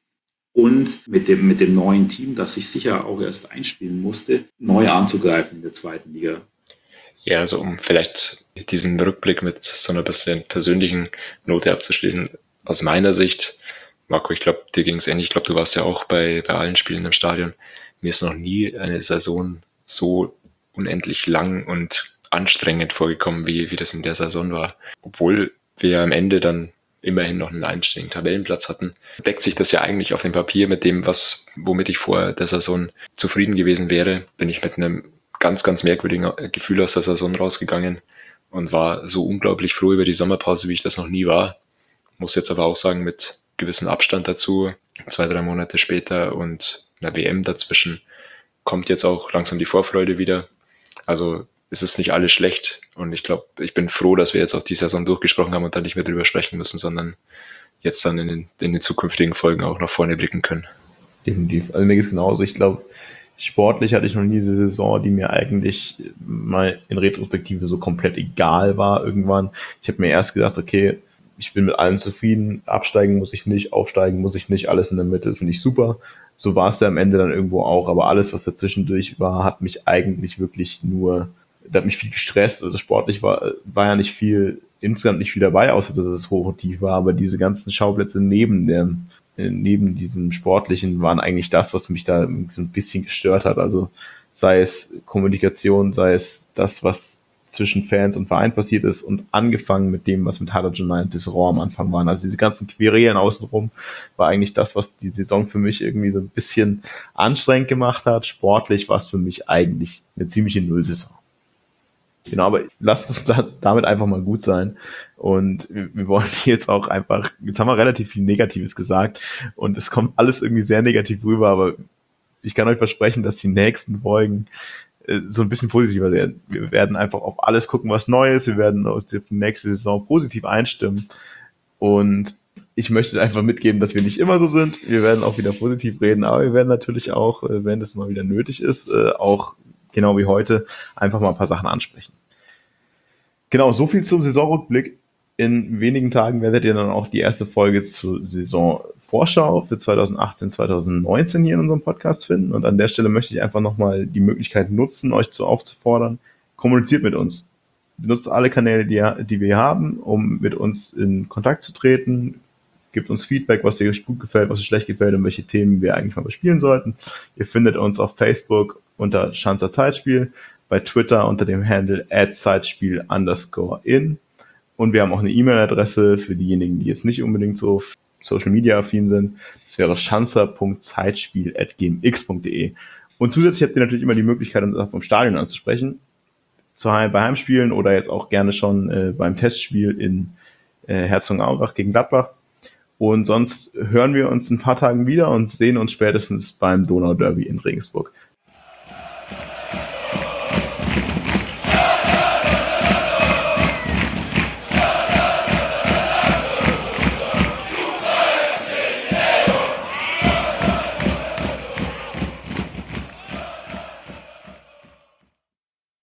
und mit dem, mit dem neuen Team, das sich sicher auch erst einspielen musste, neu anzugreifen in der zweiten Liga. Ja, also um vielleicht diesen Rückblick mit so einer bisschen persönlichen Note abzuschließen, aus meiner Sicht, Marco, ich glaube, dir ging es ähnlich, ich glaube, du warst ja auch bei, bei allen Spielen im Stadion, mir ist noch nie eine Saison so unendlich lang und anstrengend vorgekommen, wie, wie das in der Saison war. Obwohl wir am Ende dann immerhin noch einen einstelligen Tabellenplatz hatten, deckt sich das ja eigentlich auf dem Papier mit dem, was, womit ich vor der Saison zufrieden gewesen wäre. Bin ich mit einem ganz, ganz merkwürdigen Gefühl aus der Saison rausgegangen und war so unglaublich froh über die Sommerpause, wie ich das noch nie war. Muss jetzt aber auch sagen, mit gewissem Abstand dazu, zwei, drei Monate später und einer W M dazwischen, kommt jetzt auch langsam die Vorfreude wieder. Also es ist nicht alles schlecht und ich glaube, ich bin froh, dass wir jetzt auch die Saison durchgesprochen haben und dann nicht mehr drüber sprechen müssen, sondern jetzt dann in den, in den zukünftigen Folgen auch nach vorne blicken können. Definitiv. Also mir geht es genauso. Ich glaube, sportlich hatte ich noch nie diese Saison, die mir eigentlich mal in Retrospektive so komplett egal war irgendwann. Ich habe mir erst gedacht, okay, ich bin mit allem zufrieden, absteigen muss ich nicht, aufsteigen muss ich nicht, alles in der Mitte finde ich super. So war es ja am Ende dann irgendwo auch, aber alles, was dazwischendurch war, hat mich eigentlich wirklich nur, da hat mich viel gestresst. Also sportlich war, war ja nicht viel, insgesamt nicht viel dabei, außer dass es hoch und tief war, aber diese ganzen Schauplätze neben dem, neben diesem Sportlichen waren eigentlich das, was mich da so ein bisschen gestört hat. Also sei es Kommunikation, sei es das, was zwischen Fans und Verein passiert ist und angefangen mit dem, was mit Hajduk United Tisserand am Anfang waren. Also diese ganzen Querelen außenrum war eigentlich das, was die Saison für mich irgendwie so ein bisschen anstrengend gemacht hat. Sportlich war es für mich eigentlich eine ziemliche Nullsaison. Genau, aber lasst es da, damit einfach mal gut sein. Und wir, wir wollen jetzt auch einfach, jetzt haben wir relativ viel Negatives gesagt und es kommt alles irgendwie sehr negativ rüber, aber ich kann euch versprechen, dass die nächsten Folgen äh, so ein bisschen positiver werden. Wir werden einfach auf alles gucken, was neu ist. Wir werden uns die nächste Saison positiv einstimmen und ich möchte einfach mitgeben, dass wir nicht immer so sind. Wir werden auch wieder positiv reden, aber wir werden natürlich auch, äh, wenn es mal wieder nötig ist, äh, auch genau wie heute, einfach mal ein paar Sachen ansprechen. Genau, so viel zum Saisonrückblick. In wenigen Tagen werdet ihr dann auch die erste Folge zur Saisonvorschau für zwanzig achtzehn zwanzig neunzehn hier in unserem Podcast finden. Und an der Stelle möchte ich einfach nochmal die Möglichkeit nutzen, euch zu aufzufordern, kommuniziert mit uns. Benutzt alle Kanäle, die, die wir haben, um mit uns in Kontakt zu treten. Gebt uns Feedback, was euch gut gefällt, was euch schlecht gefällt und welche Themen wir eigentlich mal bespielen sollten. Ihr findet uns auf Facebook unter Schanzer Zeitspiel, bei Twitter unter dem Handle at Zeitspiel underscore in. Und wir haben auch eine E-Mail-Adresse für diejenigen, die jetzt nicht unbedingt so Social Media affin sind. Das wäre schanzer punkt zeitspiel at gmx punkt de. Und zusätzlich habt ihr natürlich immer die Möglichkeit, uns auch vom Stadion anzusprechen. Zu Heim, bei Heimspielen oder jetzt auch gerne schon äh, beim Testspiel in äh, Herzogenaurach gegen Gladbach. Und sonst hören wir uns in ein paar Tagen wieder und sehen uns spätestens beim Donau-Derby in Regensburg.